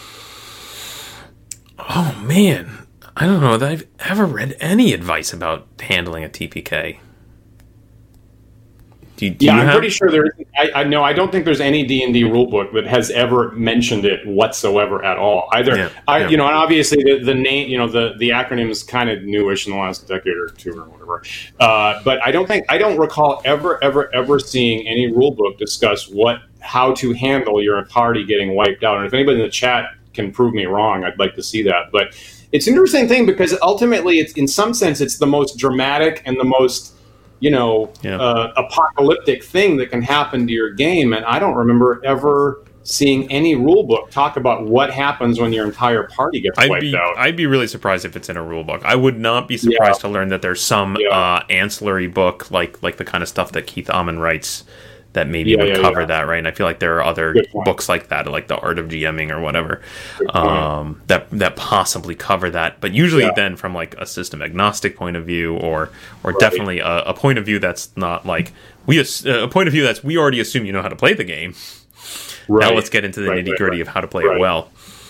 Oh man, I don't know that I've ever read any advice about handling a T P K. Do Do, do yeah, you I'm have? pretty sure there. I, I no, I don't think there's any D and D rule book that has ever mentioned it whatsoever at all. Either, Yeah, I, yeah. you know, and obviously the, the name, you know, the the acronym is kind of newish in the last decade or two or whatever. Uh, but I don't think I don't recall ever, ever, ever seeing any rule book discuss what how to handle your party getting wiped out. And if anybody in the chat can prove me wrong, I'd like to see that. But it's an interesting thing because ultimately, it's in some sense, it's the most dramatic and the most you know, Yeah. uh, apocalyptic thing that can happen to your game. And I don't remember ever seeing any rule book talk about what happens when your entire party gets I'd wiped be out. I'd be really surprised if it's in a rule book. I would not be surprised Yeah. to learn that there's some Yeah. uh, ancillary book like like the kind of stuff that Keith Amon writes that maybe Yeah, would yeah, cover yeah. that, right? And I feel like there are other Good point. books like that, like The Art of GMing or whatever, Good point. um, that that possibly cover that. But usually, Yeah. then from like a system agnostic point of view, or or Right. definitely a, a point of view that's not like we ass- uh, a point of view that's we already assume you know how to play the game. Right. Now let's get into the Right, nitty right, gritty right. of how to play Right. it well.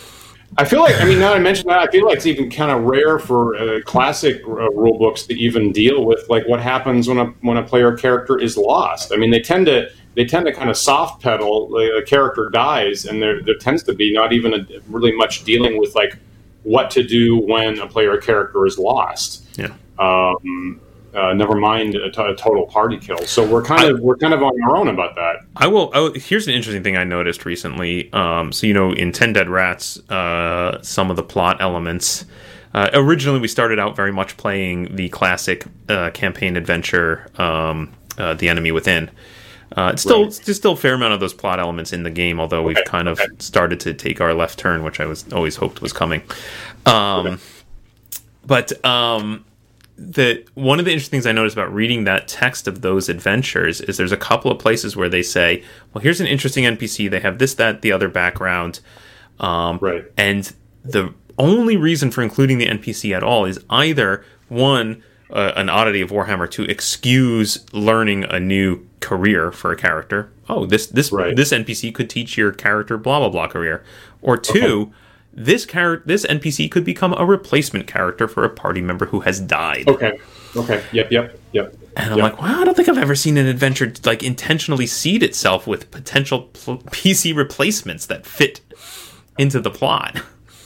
I feel like, I mean, now that I mentioned that, I feel like it's even kind of rare for uh, classic uh, rule books to even deal with like what happens when a when a player character is lost. I mean, they tend to they tend to kind of soft pedal. Like, a character dies, and there there tends to be not even a, really much dealing with like what to do when a player character is lost. Yeah. Um, uh, never mind a, t- a total party kill. So we're kind of we're kind of on our own about that. I will, I will. Here's an interesting thing I noticed recently. Um, so you know, in Ten Dead Rats, uh, some of the plot elements. Uh, originally, we started out very much playing the classic uh, campaign adventure, um, uh, The Enemy Within. Uh, it's still, Right. there's still a fair amount of those plot elements in the game, although we've Okay, kind of okay. started to take our left turn, which I was always hoped was coming. Um, Okay. But um, the one of the interesting things I noticed about reading that text of those adventures is there's a couple of places where they say, well, here's an interesting N P C. They have this, that, the other background. Um, Right. And the only reason for including the N P C at all is either, one, uh, an oddity of Warhammer to excuse learning a new career for a character. Oh, this this Right. this N P C could teach your character blah, blah, blah career. Or two, Okay. this char- this N P C could become a replacement character for a party member who has died. Okay. Okay. Yep. Yep. Yep. And I'm Yep. like, well, I don't think I've ever seen an adventure like intentionally seed itself with potential pl- P C replacements that fit into the plot.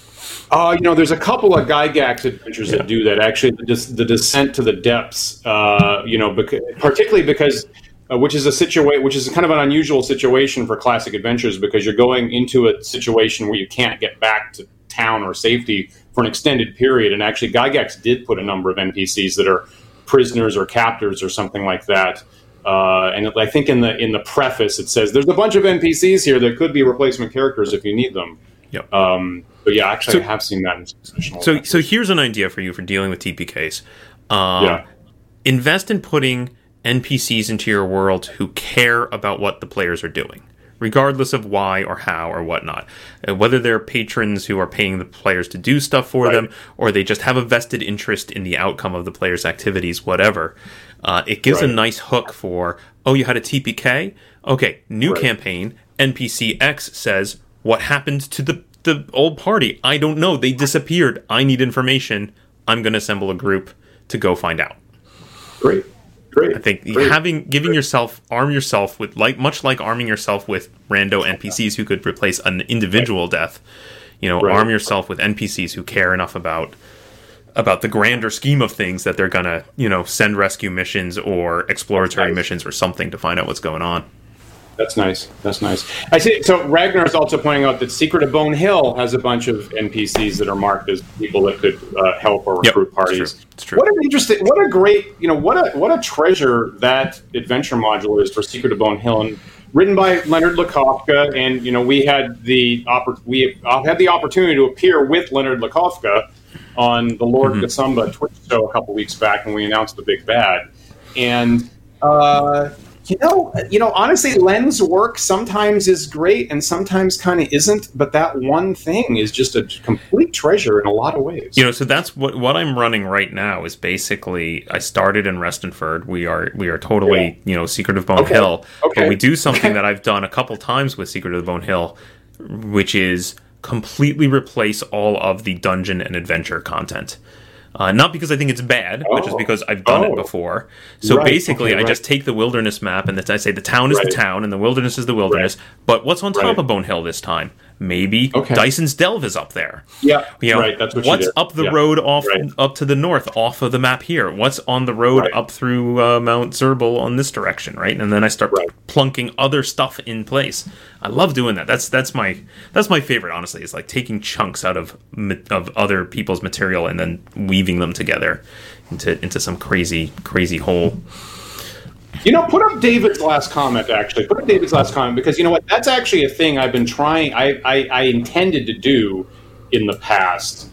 Uh, you know, there's a couple of Gygax adventures that do that. Actually, the, des- the descent to the depths. Uh, you know, beca- particularly because, uh, which is a situation, which is kind of an unusual situation for classic adventures, because you're going into a situation where you can't get back to town or safety for an extended period. And actually, Gygax did put a number of N P Cs that are prisoners or captives or something like that. Uh, and I think in the in the preface it says there's a bunch of N P Cs here that could be replacement characters if you need them. Yep. Um, but yeah, actually, So- I have seen that in traditional. So, so here's an idea for you for dealing with T P Ks. Um, Yeah. Invest in putting N P Cs into your world who care about what the players are doing, regardless of why or how or whatnot. Uh, whether they're patrons who are paying the players to do stuff for Right. them, or they just have a vested interest in the outcome of the players' activities, whatever. Uh, it gives a Right. nice hook for, oh, you had a T P K? Okay, new Right. campaign, N P C X says, what happened to the, the old party? I don't know. They disappeared. I need information. I'm going to assemble a group to go find out. Great, great. I think great. having giving yourself arm yourself with like much like arming yourself with rando N P Cs who could replace an individual death. You know, Right. arm yourself with N P Cs who care enough about about the grander scheme of things that they're gonna, you know, send rescue missions or exploratory Nice. missions or something to find out what's going on. That's nice. That's nice. I see. So Ragnar is also pointing out that Secret of Bone Hill has a bunch of N P Cs that are marked as people that could uh, help or Yep, recruit it's parties. true. It's true. What an interesting, what a great, you know, what a what a treasure that adventure module is for Secret of Bone Hill, and written by Leonard Lakofka. And you know, we had the oppor- we uh, had the opportunity to appear with Leonard Lakofka on the Lord Mhm. Gasumba Twitch show a couple weeks back when we announced the big bad. And uh, you know, you know, honestly, Len's work sometimes is great and sometimes kind of isn't. But that one thing is just a complete treasure in a lot of ways. You know, so that's what what I'm running right now is basically I started in Restonford. We are we are totally, Yeah. you know, Secret of Bone Okay. Hill. Okay. But we do something Okay. that I've done a couple times with Secret of the Bone Hill, which is completely replace all of the dungeon and adventure content. Uh, not because I think it's bad, oh. but just because I've done oh. it before. So right. basically, okay, I right. just take the wilderness map and I say the town is right. the town and the wilderness is the wilderness. Right. But what's on top right. of Bone Hill this time? Maybe okay. Dyson's Delve is up there. Yeah, you know, right. That's what what's you up the yeah. road off right. up to the north, off of the map here? What's on the road right. up through uh, Mount Zerbal on this direction, right? And then I start right. plunking other stuff in place. I love doing that. That's that's my that's my favorite. Honestly, is like taking chunks out of of other people's material and then weaving them together into into some crazy crazy whole. You know, put up David's last comment, actually. Put up David's last comment, because you know what? That's actually a thing I've been trying, I, I, I intended to do in the past.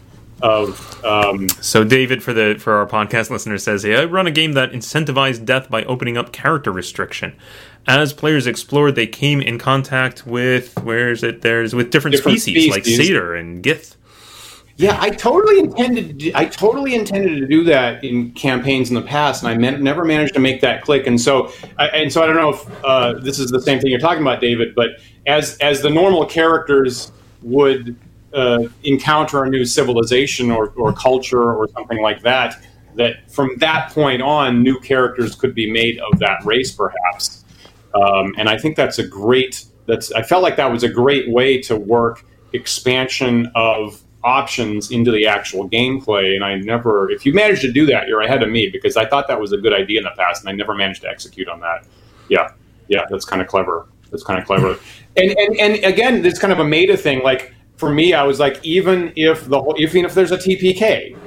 Of um, So David, for the for our podcast listeners, says, hey, I run a game that incentivized death by opening up character restriction. As players explored, they came in contact with, where is it? There's with different, different species, species, like satyr and gith. Yeah, I totally intended. To, I totally intended to do that in campaigns in the past, and I man, never managed to make that click. And so, I, and so I don't know if uh, this is the same thing you're talking about, David. But as as the normal characters would uh, encounter a new civilization or, or culture or something like that, that from that point on, new characters could be made of that race, perhaps. Um, and I think that's a great. That's I felt like that was a great way to work expansion of options into the actual gameplay, and I never, if you managed to do that, you're ahead of me, because I thought that was a good idea in the past and I never managed to execute on that. Yeah, yeah, that's kind of clever. That's kind of clever. And and and again, it's kind of a meta thing. Like for me, I was like, even if the whole, even if there's a T P K,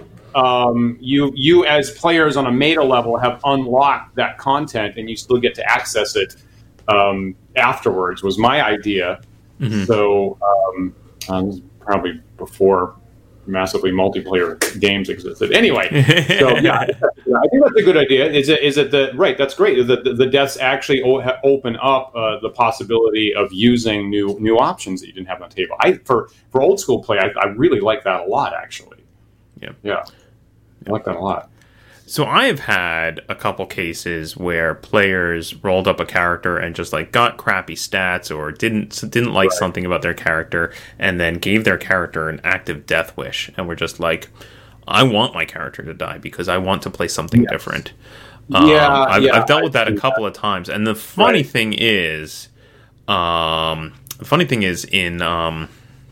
um, you you as players on a meta level have unlocked that content, and you still get to access it um, afterwards. Was my idea. Mm-hmm. So um, um, probably before massively multiplayer games existed. Anyway, so yeah, I think that's a good idea. Is it? Is it the right? That's great. The the, the deaths actually o- open up uh, the possibility of using new new options that you didn't have on the table. I for for old school play, I, I really like that a lot. Actually, yeah, yeah, I like that a lot. So I have had a couple cases where players rolled up a character and just like got crappy stats or didn't didn't like right. something about their character, and then gave their character an active death wish, and were just like, I want my character to die because I want to play something yes. different. Um, yeah, I've, yeah, I've dealt with that a couple that. of times, and the funny right. thing is, um, the funny thing is in um,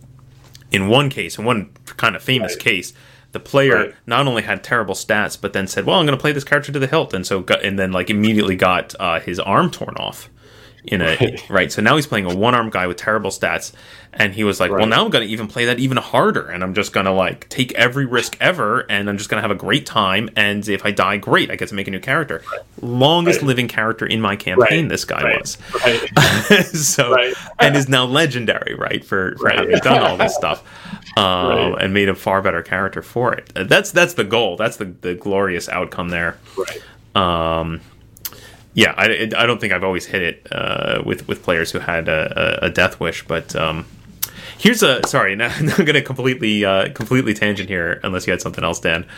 in one case, in one kind of famous right. case. The player right. not only had terrible stats, but then said, "Well, I'm going to play this character to the hilt," and so got, and then like immediately got uh, his arm torn off. In a right. right, so now he's playing a one-armed guy with terrible stats, and he was like, right. "Well, now I'm going to even play that even harder, and I'm just going to like take every risk ever, and I'm just going to have a great time. And if I die, great, I get to make a new character. Right. Longest right. living character in my campaign. Right. This guy right. was, right. so right. and is now legendary, right, for for right. having done all this stuff." Um, right. And made a far better character for it. That's that's the goal. That's the, the glorious outcome there. Right. Um, yeah, I, I don't think I've always hit it uh, with with players who had a, a, a death wish. But um, here's a sorry. Now I'm going to completely uh, completely tangent here, unless you had something else, Dan.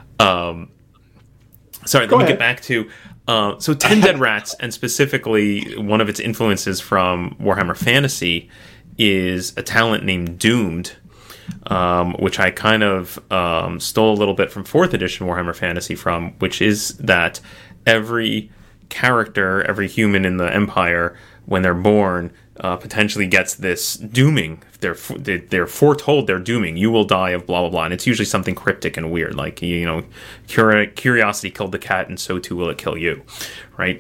Um, sorry, Go let me ahead. get back to. Uh, so Ten Dead Rats, and specifically one of its influences from Warhammer Fantasy, is a talent named Doomed. Um, which I kind of um, stole a little bit from fourth edition Warhammer Fantasy from, which is that every character, every human in the Empire, when they're born, uh, potentially gets this dooming. They're they're foretold they're dooming. You will die of blah blah blah, and it's usually something cryptic and weird, like you know, curiosity killed the cat, and so too will it kill you, right?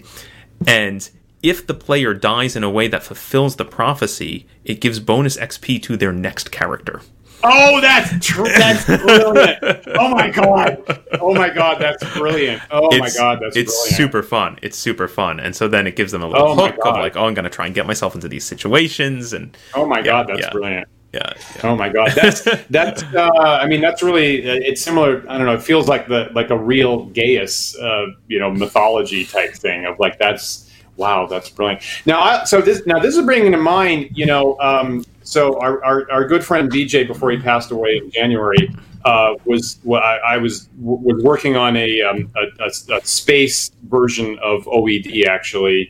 And if the player dies in a way that fulfills the prophecy, it gives bonus X P to their next character. Oh, that's tr- that's brilliant! Oh my god! Oh my god, that's brilliant! Oh it's, my god, that's it's brilliant. super fun. It's super fun, and so then it gives them a little oh hook of like, oh, I'm going to try and get myself into these situations, and oh my yeah, god, that's yeah, brilliant. Yeah, yeah. Oh my god, that's that's. Uh, I mean, that's really. It's similar. I don't know. It feels like the like a real Gaius, uh, you know, mythology type thing of like that's. Wow, that's brilliant. Now, I, so this now this is bringing to mind, you know, um, so our, our, our good friend B J, before he passed away in January, uh, was well, I, I was was working on a, um, a, a, a space version of O E D actually,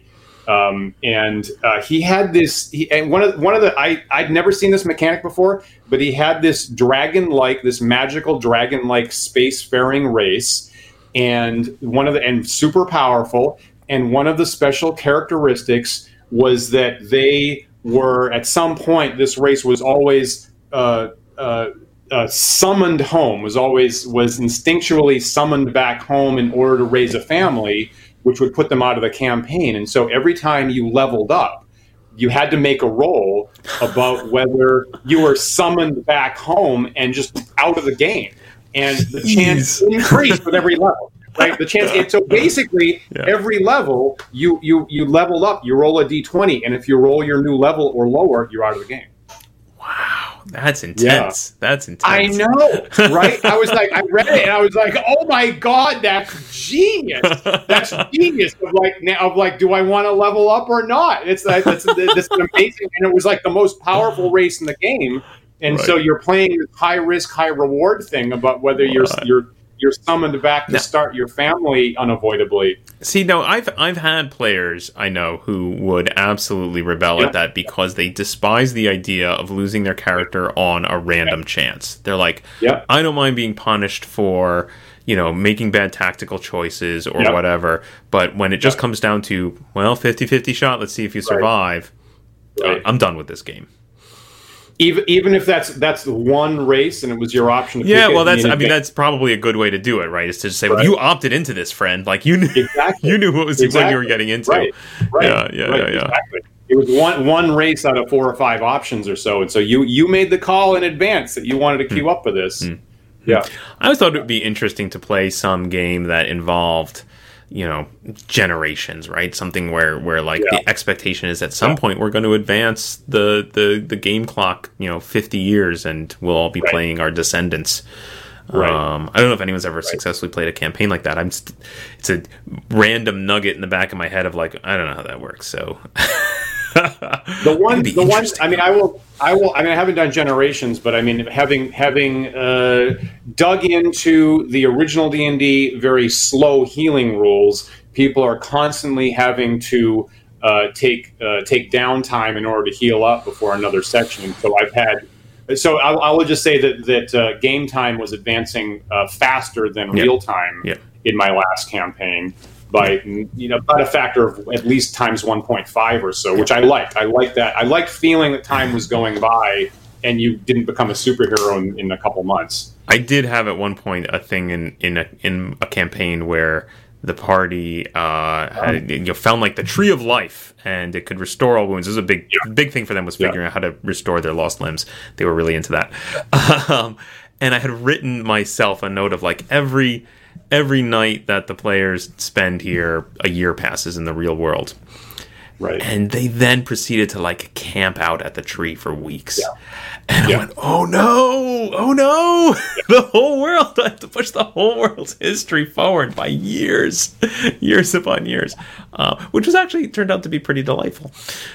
Um, and uh, he had this, he, and one of one of the I I'd never seen this mechanic before, but he had this dragon-like, this magical dragon-like spacefaring race, and one of the and super powerful. And one of the special characteristics was that they were at some point. This race was always uh, uh, uh, summoned home. Was always was instinctually summoned back home in order to raise a family, which would put them out of the campaign. And so every time you leveled up, you had to make a roll about whether you were summoned back home and just out of the game. And the chance increased with every level, right? The chance. And so basically, yeah. every level, you, you, you level up, you roll a d twenty, and if you roll your new level or lower, you're out of the game. Wow, that's intense. Yeah. That's intense. I know, right? I was like, I read it and I was like, oh my God, that's genius. That's genius. Of like, of like, do I want to level up or not? It's like, that's, that's amazing. And it was like the most powerful race in the game. And right. so you're playing this high risk, high reward thing about whether you're, right. you're, you're summoned back to now, start your family unavoidably. See, no, I've I've had players I know who would absolutely rebel yeah. at that because they despise the idea of losing their character on a random yeah. chance. They're like, yeah. I don't mind being punished for, you know, making bad tactical choices or yeah. whatever, but when it just yeah. comes down to, well, fifty-fifty shot, let's see if you survive, right. Right. Uh, I'm done with this game. Even even if that's that's one race and it was your option to yeah, pick well, it, that's I mean that's probably a good way to do it, right? Is to just say, right. well, you opted into this, friend. Like you knew exactly. you knew what was exactly. what you were getting into. Right. Right. Yeah, yeah, right. yeah, yeah. Exactly. It was one one race out of four or five options or so, and so you you made the call in advance that you wanted to queue mm. up for this. Mm. Yeah, I always thought it would be interesting to play some game that involved, you know, generations, right? Something where, where like yeah. the expectation is at some yeah. point we're going to advance the, the, the game clock, you know, fifty years and we'll all be right. playing our descendants. Right. Um, I don't know if anyone's ever right. successfully played a campaign like that. I'm st- it's a random nugget in the back of my head of like, I don't know how that works. So the one, the one, I mean, I will, I will, I mean, I haven't done Generations, but I mean, having, having, uh, dug into the original D and D, very slow healing rules, people are constantly having to, uh, take, uh, take downtime in order to heal up before another section. So I've had, so I, I will just say that, that, uh, game time was advancing, uh, faster than yeah. real time yeah. in my last campaign. By, you know, about a factor of at least times one point five or so, which I liked. I liked that. I liked feeling that time was going by and you didn't become a superhero in, in a couple months. I did have at one point a thing in in a, in a campaign where the party uh, had, you know, found like the Tree of Life and it could restore all wounds. This was a big yeah. big thing for them was figuring yeah. out how to restore their lost limbs. They were really into that. um, and I had written myself a note of like every. Every night that the players spend here, a year passes in the real world. Right. And they then proceeded to like camp out at the tree for weeks. Yeah. And yeah. I went, oh no, oh no, yeah. the whole world, I have to push the whole world's history forward by years, years upon years, uh, which was actually turned out to be pretty delightful.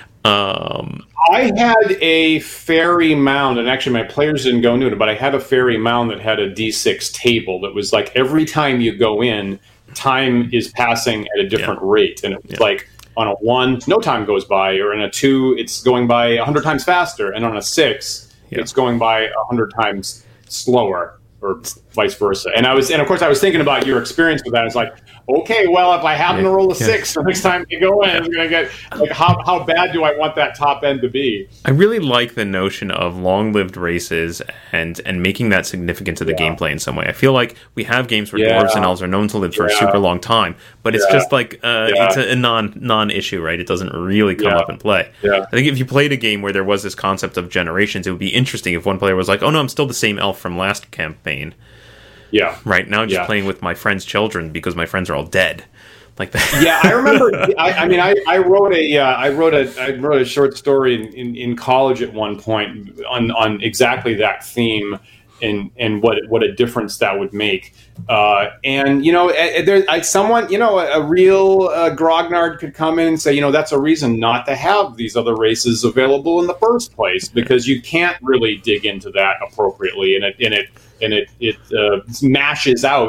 Um, I had a fairy mound, and actually my players didn't go into it, but I had a fairy mound that had a D six table that was like every time you go in, time is passing at a different yeah. rate. And it was yeah. like on a one, no time goes by, or in a two, it's going by one hundred times faster, and on a six, yeah. it's going by one hundred times slower, or vice versa. And I was, and of course I was thinking about your experience with that. It's like, okay, well, if I happen to roll a six, the next time you go in, it's going to get, like, how how bad do I want that top end to be? I really like the notion of long-lived races and and making that significant to the yeah. gameplay in some way. I feel like we have games where yeah. dwarves and elves are known to live for yeah. a super long time, but it's yeah. just like, uh, yeah. it's a, a non, non-issue, right? It doesn't really come yeah. up in play. Yeah. I think if you played a game where there was this concept of generations, it would be interesting if one player was like, oh no, I'm still the same elf from last campaign. Yeah. Right, now I'm just yeah. playing with my friend's children because my friends are all dead. Like that. Yeah, I remember. I, I mean, I, I wrote a, uh, I wrote a, I wrote a short story in, in, in college at one point on, on exactly that theme, and and what what a difference that would make. Uh, and you know, there, like someone, you know, a, a real uh, grognard could come in and say, you know, that's a reason not to have these other races available in the first place, because you can't really dig into that appropriately, and it and it and it it uh, mashes out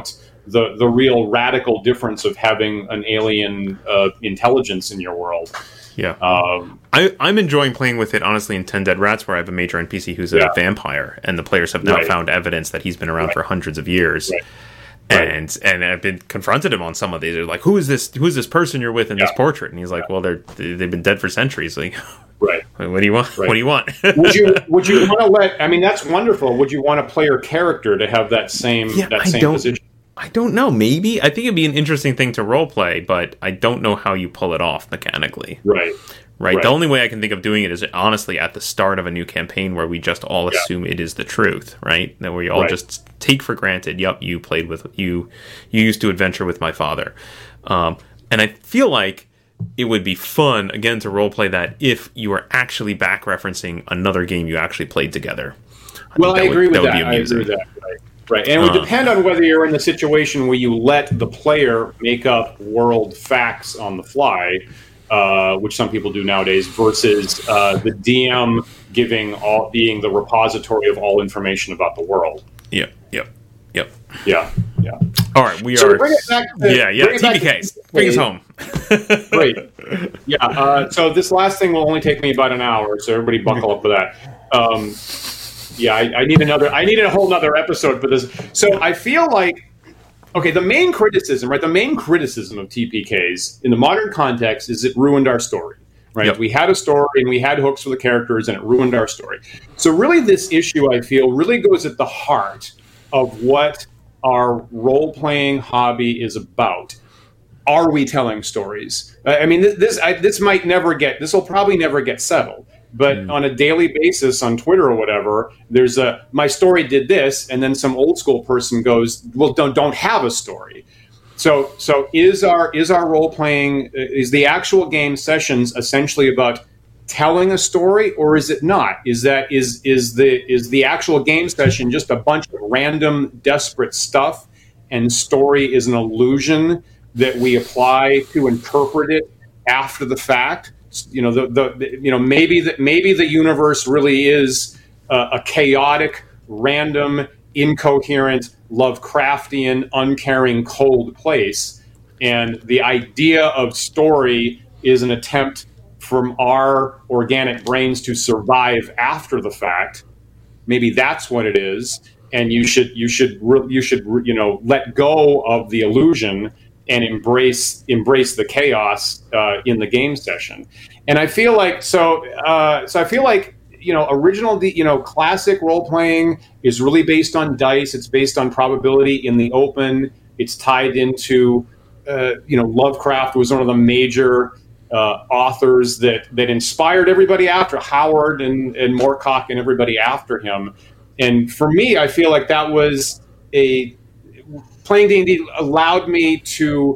the the real radical difference of having an alien uh, intelligence in your world. Yeah, um, I, I'm enjoying playing with it, honestly, in ten Dead Rats, where I have a major N P C who's a yeah. vampire, and the players have now right. found evidence that he's been around right. for hundreds of years. Right. And and I've been confronted him on some of these. They're like, "Who is this? Who is this person you're with in yeah. this portrait?" And he's like, "Well, they're they've been dead for centuries." Like, right? What do you want? Right. What do you want? would you Would you want to let? I mean, that's wonderful. Would you want a player character to have that same yeah, that I same don't, position? I don't know. Maybe I think it'd be an interesting thing to role play, but I don't know how you pull it off mechanically. Right. Right. Right. The only way I can think of doing it is honestly at the start of a new campaign where we just all Yeah. assume it is the truth, right? That we all Right. just take for granted. Yep, you played with you, you used to adventure with my father, um, and I feel like it would be fun again to role play that if you were actually back referencing another game you actually played together. I Well, I think agree would, with that. that. Would be I amusing. agree with that. Right. Right. And it would Uh, depend on whether you're in the situation where you let the player make up world facts on the fly, uh, which some people do nowadays, versus uh, the D M giving all being the repository of all information about the world. Yep. Yep. Yep. Yeah. Yeah. All right, we So are. bring it back to- yeah, yeah. bring it back T B Ks, bring us home. Great. Yeah. Uh, so this last thing will only take me about an hour, so everybody buckle up for that. Um, yeah, I, I need another. I need a whole nother episode for this. So I feel like, okay, the main criticism, right? The main criticism of T P Ks in the modern context is it ruined our story, right? Yep. We had a story and we had hooks for the characters, and it ruined our story. So really, this issue I feel really goes at the heart of what our role-playing hobby is about. Are we telling stories? I mean, this this, I, this might never get. This will probably never get settled. But mm. on a daily basis on Twitter or whatever, there's a my story did this, and then some old school person goes, "Well, don't don't have a story." So so is our is our role playing is the actual game sessions essentially about telling a story, or is it not? Is that is is the is the actual game session just a bunch of random desperate stuff, and story is an illusion that we apply to interpret it after the fact? You know, the, the you know maybe that maybe the universe really is uh, a chaotic, random, incoherent, Lovecraftian, uncaring, cold place, and the idea of story is an attempt from our organic brains to survive after the fact. Maybe that's what it is, and you should you should you should you know let go of the illusion and embrace embrace the chaos uh, in the game session. And I feel like so uh, so I feel like you know original you know classic role playing is really based on dice. It's based on probability in the open. It's tied into uh, you know Lovecraft was one of the major uh, authors that that inspired everybody after Howard and and Moorcock and everybody after him. And for me, I feel like that was a playing D and D allowed me to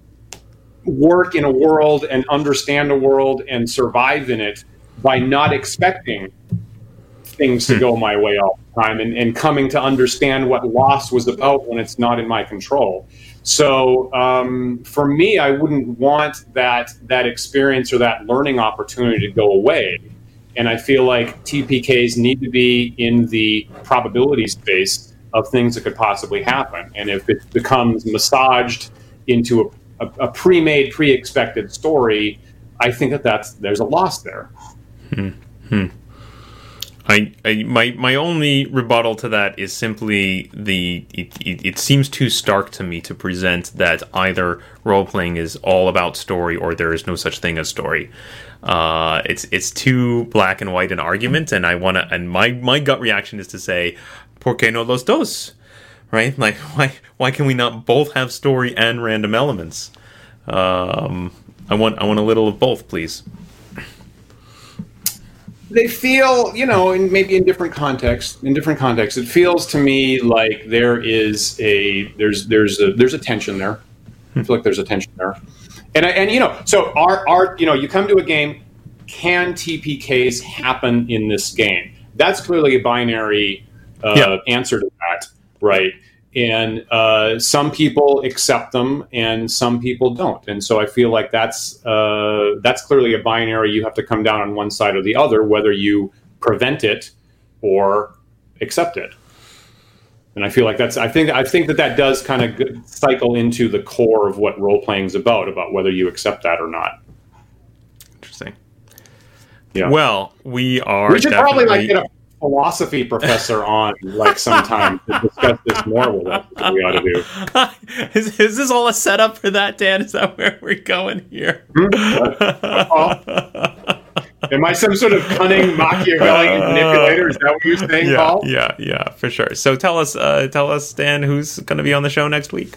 work in a world and understand a world and survive in it by not expecting things to go my way all the time and, and coming to understand what loss was about when it's not in my control. So um, for me, I wouldn't want that that experience or that learning opportunity to go away. And I feel like T P Ks need to be in the probability space of things that could possibly happen. And if it becomes massaged into a, a, a pre-made, pre-expected story, I think that that's, there's a loss there. Hmm. Hmm. I, I my my only rebuttal to that is simply the it, it, it seems too stark to me to present that either role playing is all about story or there is no such thing as story. Uh, it's it's too black and white an argument, and I want to. And my, my gut reaction is to say, "Por qué no los dos?" Right? Like why why can we not both have story and random elements? Um, I want I want a little of both, please. They feel, you know, in maybe in different contexts. In different contexts, it feels to me like there is a there's there's a there's a tension there. I feel like there's a tension there, and and you know, so our our you know, you come to a game. Can T P Ks happen in this game? That's clearly a binary uh, yeah. answer to that, right? And uh, some people accept them, and some people don't. And so I feel like that's uh, that's clearly a binary. You have to come down on one side or the other, whether you prevent it or accept it. And I feel like that's I think I think that that does kind of cycle into the core of what role playing is about, about whether you accept that or not. Interesting. Yeah. Well, we are. We should definitely... probably like get a philosophy professor on like sometime to discuss this more with us. What we ought to do. is, is this all a setup for that, Dan? Is that where we're going here? Am I some sort of cunning Machiavellian manipulator? Is that what you're saying, yeah, Paul? Yeah, yeah, for sure. So tell us, uh, tell us, Dan, who's going to be on the show next week?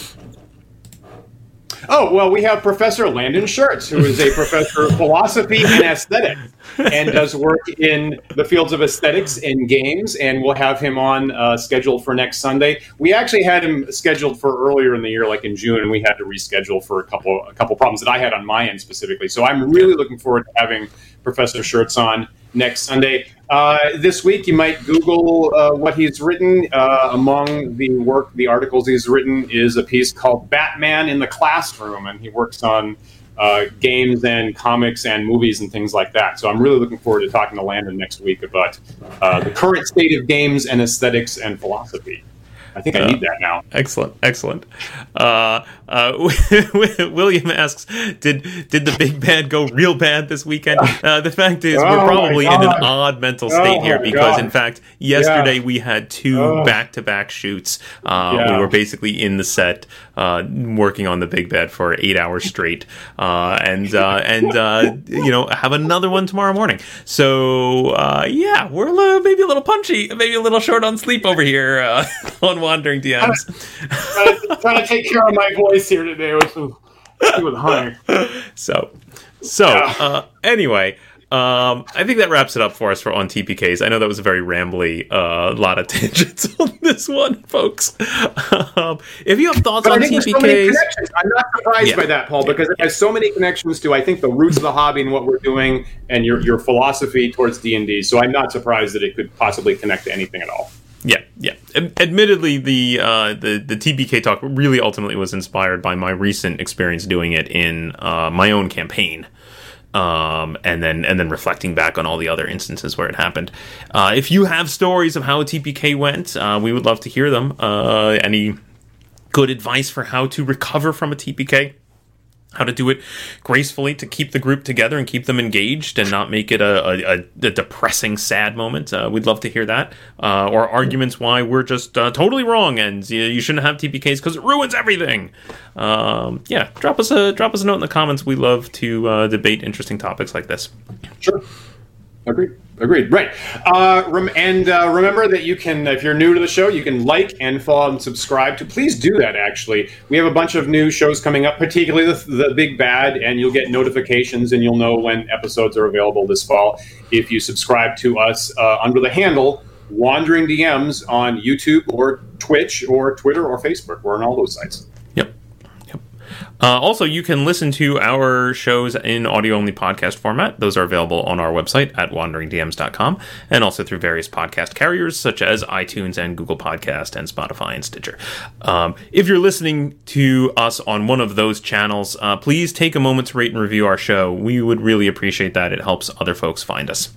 Oh, well, we have Professor Landon Schertz, who is a professor of philosophy and aesthetics and does work in the fields of aesthetics in games, and we'll have him on uh, scheduled for next Sunday. We actually had him scheduled for earlier in the year, like in June, and we had to reschedule for a couple a couple problems that I had on my end specifically. So I'm really looking forward to having Professor Schertz on next Sunday. Uh, this week, you might Google uh, what he's written. Uh, among the work, the articles he's written is a piece called Batman in the Classroom, and he works on uh, games and comics and movies and things like that. So I'm really looking forward to talking to Landon next week about uh, the current state of games and aesthetics and philosophy. I think I need that now. Excellent, excellent. Uh, uh, William asks, "Did did the big bad go real bad this weekend?" Uh, the fact is, oh we're probably in an odd mental state oh here because, God. in fact, yesterday yeah. we had two oh. back-to-back shoots. Uh, yeah. We were basically in the set uh, working on the big bad for eight hours straight, uh, and uh, and uh, you know have another one tomorrow morning. So uh, yeah, we're a little, maybe a little punchy, maybe a little short on sleep over here uh, on Wandering D Ms. trying, to, trying to take care of my voice here today with some with honey. So, so uh, anyway, um, I think that wraps it up for us for on T P Ks. I know that was a very rambly, uh, lot of tangents on this one, folks. Um, if you have thoughts but on I think T P Ks, so many connections. I'm not surprised yeah. by that, Paul, because it has so many connections to I think the roots of the hobby and what we're doing, and your your philosophy towards D and D. So I'm not surprised that it could possibly connect to anything at all. Yeah, yeah. Admittedly, the uh, the the T P K talk really ultimately was inspired by my recent experience doing it in uh, my own campaign, um, and then and then reflecting back on all the other instances where it happened. Uh, if you have stories of how a T P K went, uh, we would love to hear them. Uh, any good advice for how to recover from a T P K? How to do it gracefully to keep the group together and keep them engaged and not make it a, a, a depressing, sad moment. Uh, we'd love to hear that. Uh, or arguments why we're just uh, totally wrong and you, you shouldn't have T P Ks because it ruins everything. Um, yeah, drop us a drop us a note in the comments. We love to uh, debate interesting topics like this. Sure. Agreed. Agreed. Right. Uh, rem- and uh, remember that you can, if you're new to the show, you can like and follow and subscribe to. Please do that, actually. We have a bunch of new shows coming up, particularly the, the Big Bad, and you'll get notifications and you'll know when episodes are available this fall if you subscribe to us uh, under the handle Wandering D Ms on YouTube or Twitch or Twitter or Facebook. We're on all those sites. Yep. Uh, also, you can listen to our shows in audio-only podcast format. Those are available on our website at wandering d ms dot com and also through various podcast carriers such as iTunes and Google Podcast and Spotify and Stitcher. Um, if you're listening to us on one of those channels, uh, please take a moment to rate and review our show. We would really appreciate that. It helps other folks find us.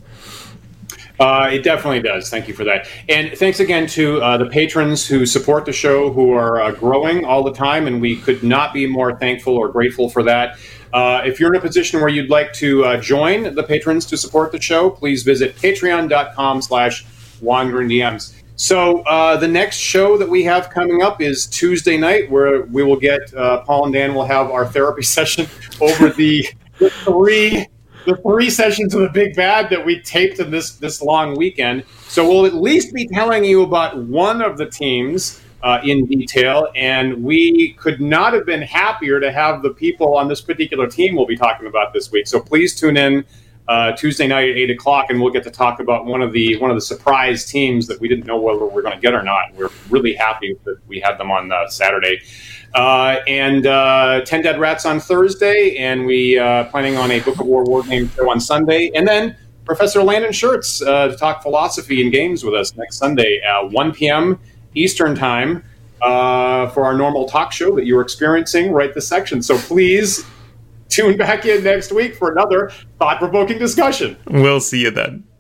Uh, it definitely does. Thank you for that. And thanks again to uh, the patrons who support the show, who are uh, growing all the time, and we could not be more thankful or grateful for that. Uh, if you're in a position where you'd like to uh, join the patrons to support the show, please visit patreon.com slash wandering DMs. So uh, the next show that we have coming up is Tuesday night, where we will get, uh, Paul and Dan will have our therapy session over the, the three... the three sessions of the Big Bad that we taped in this this long weekend. So we'll at least be telling you about one of the teams uh, in detail, and we could not have been happier to have the people on this particular team we'll be talking about this week. So please tune in uh, Tuesday night at eight o'clock, and we'll get to talk about one of the one of the surprise teams that we didn't know whether we're going to get or not. We're really happy that we had them on uh, Saturday. Uh, and uh, ten Dead Rats on Thursday, and we uh, planning on a Book of War War Game show on Sunday, and then Professor Landon Schertz uh, to talk philosophy and games with us next Sunday at one p.m. Eastern Time uh, for our normal talk show that you're experiencing right this section. So please tune back in next week for another thought-provoking discussion. We'll see you then.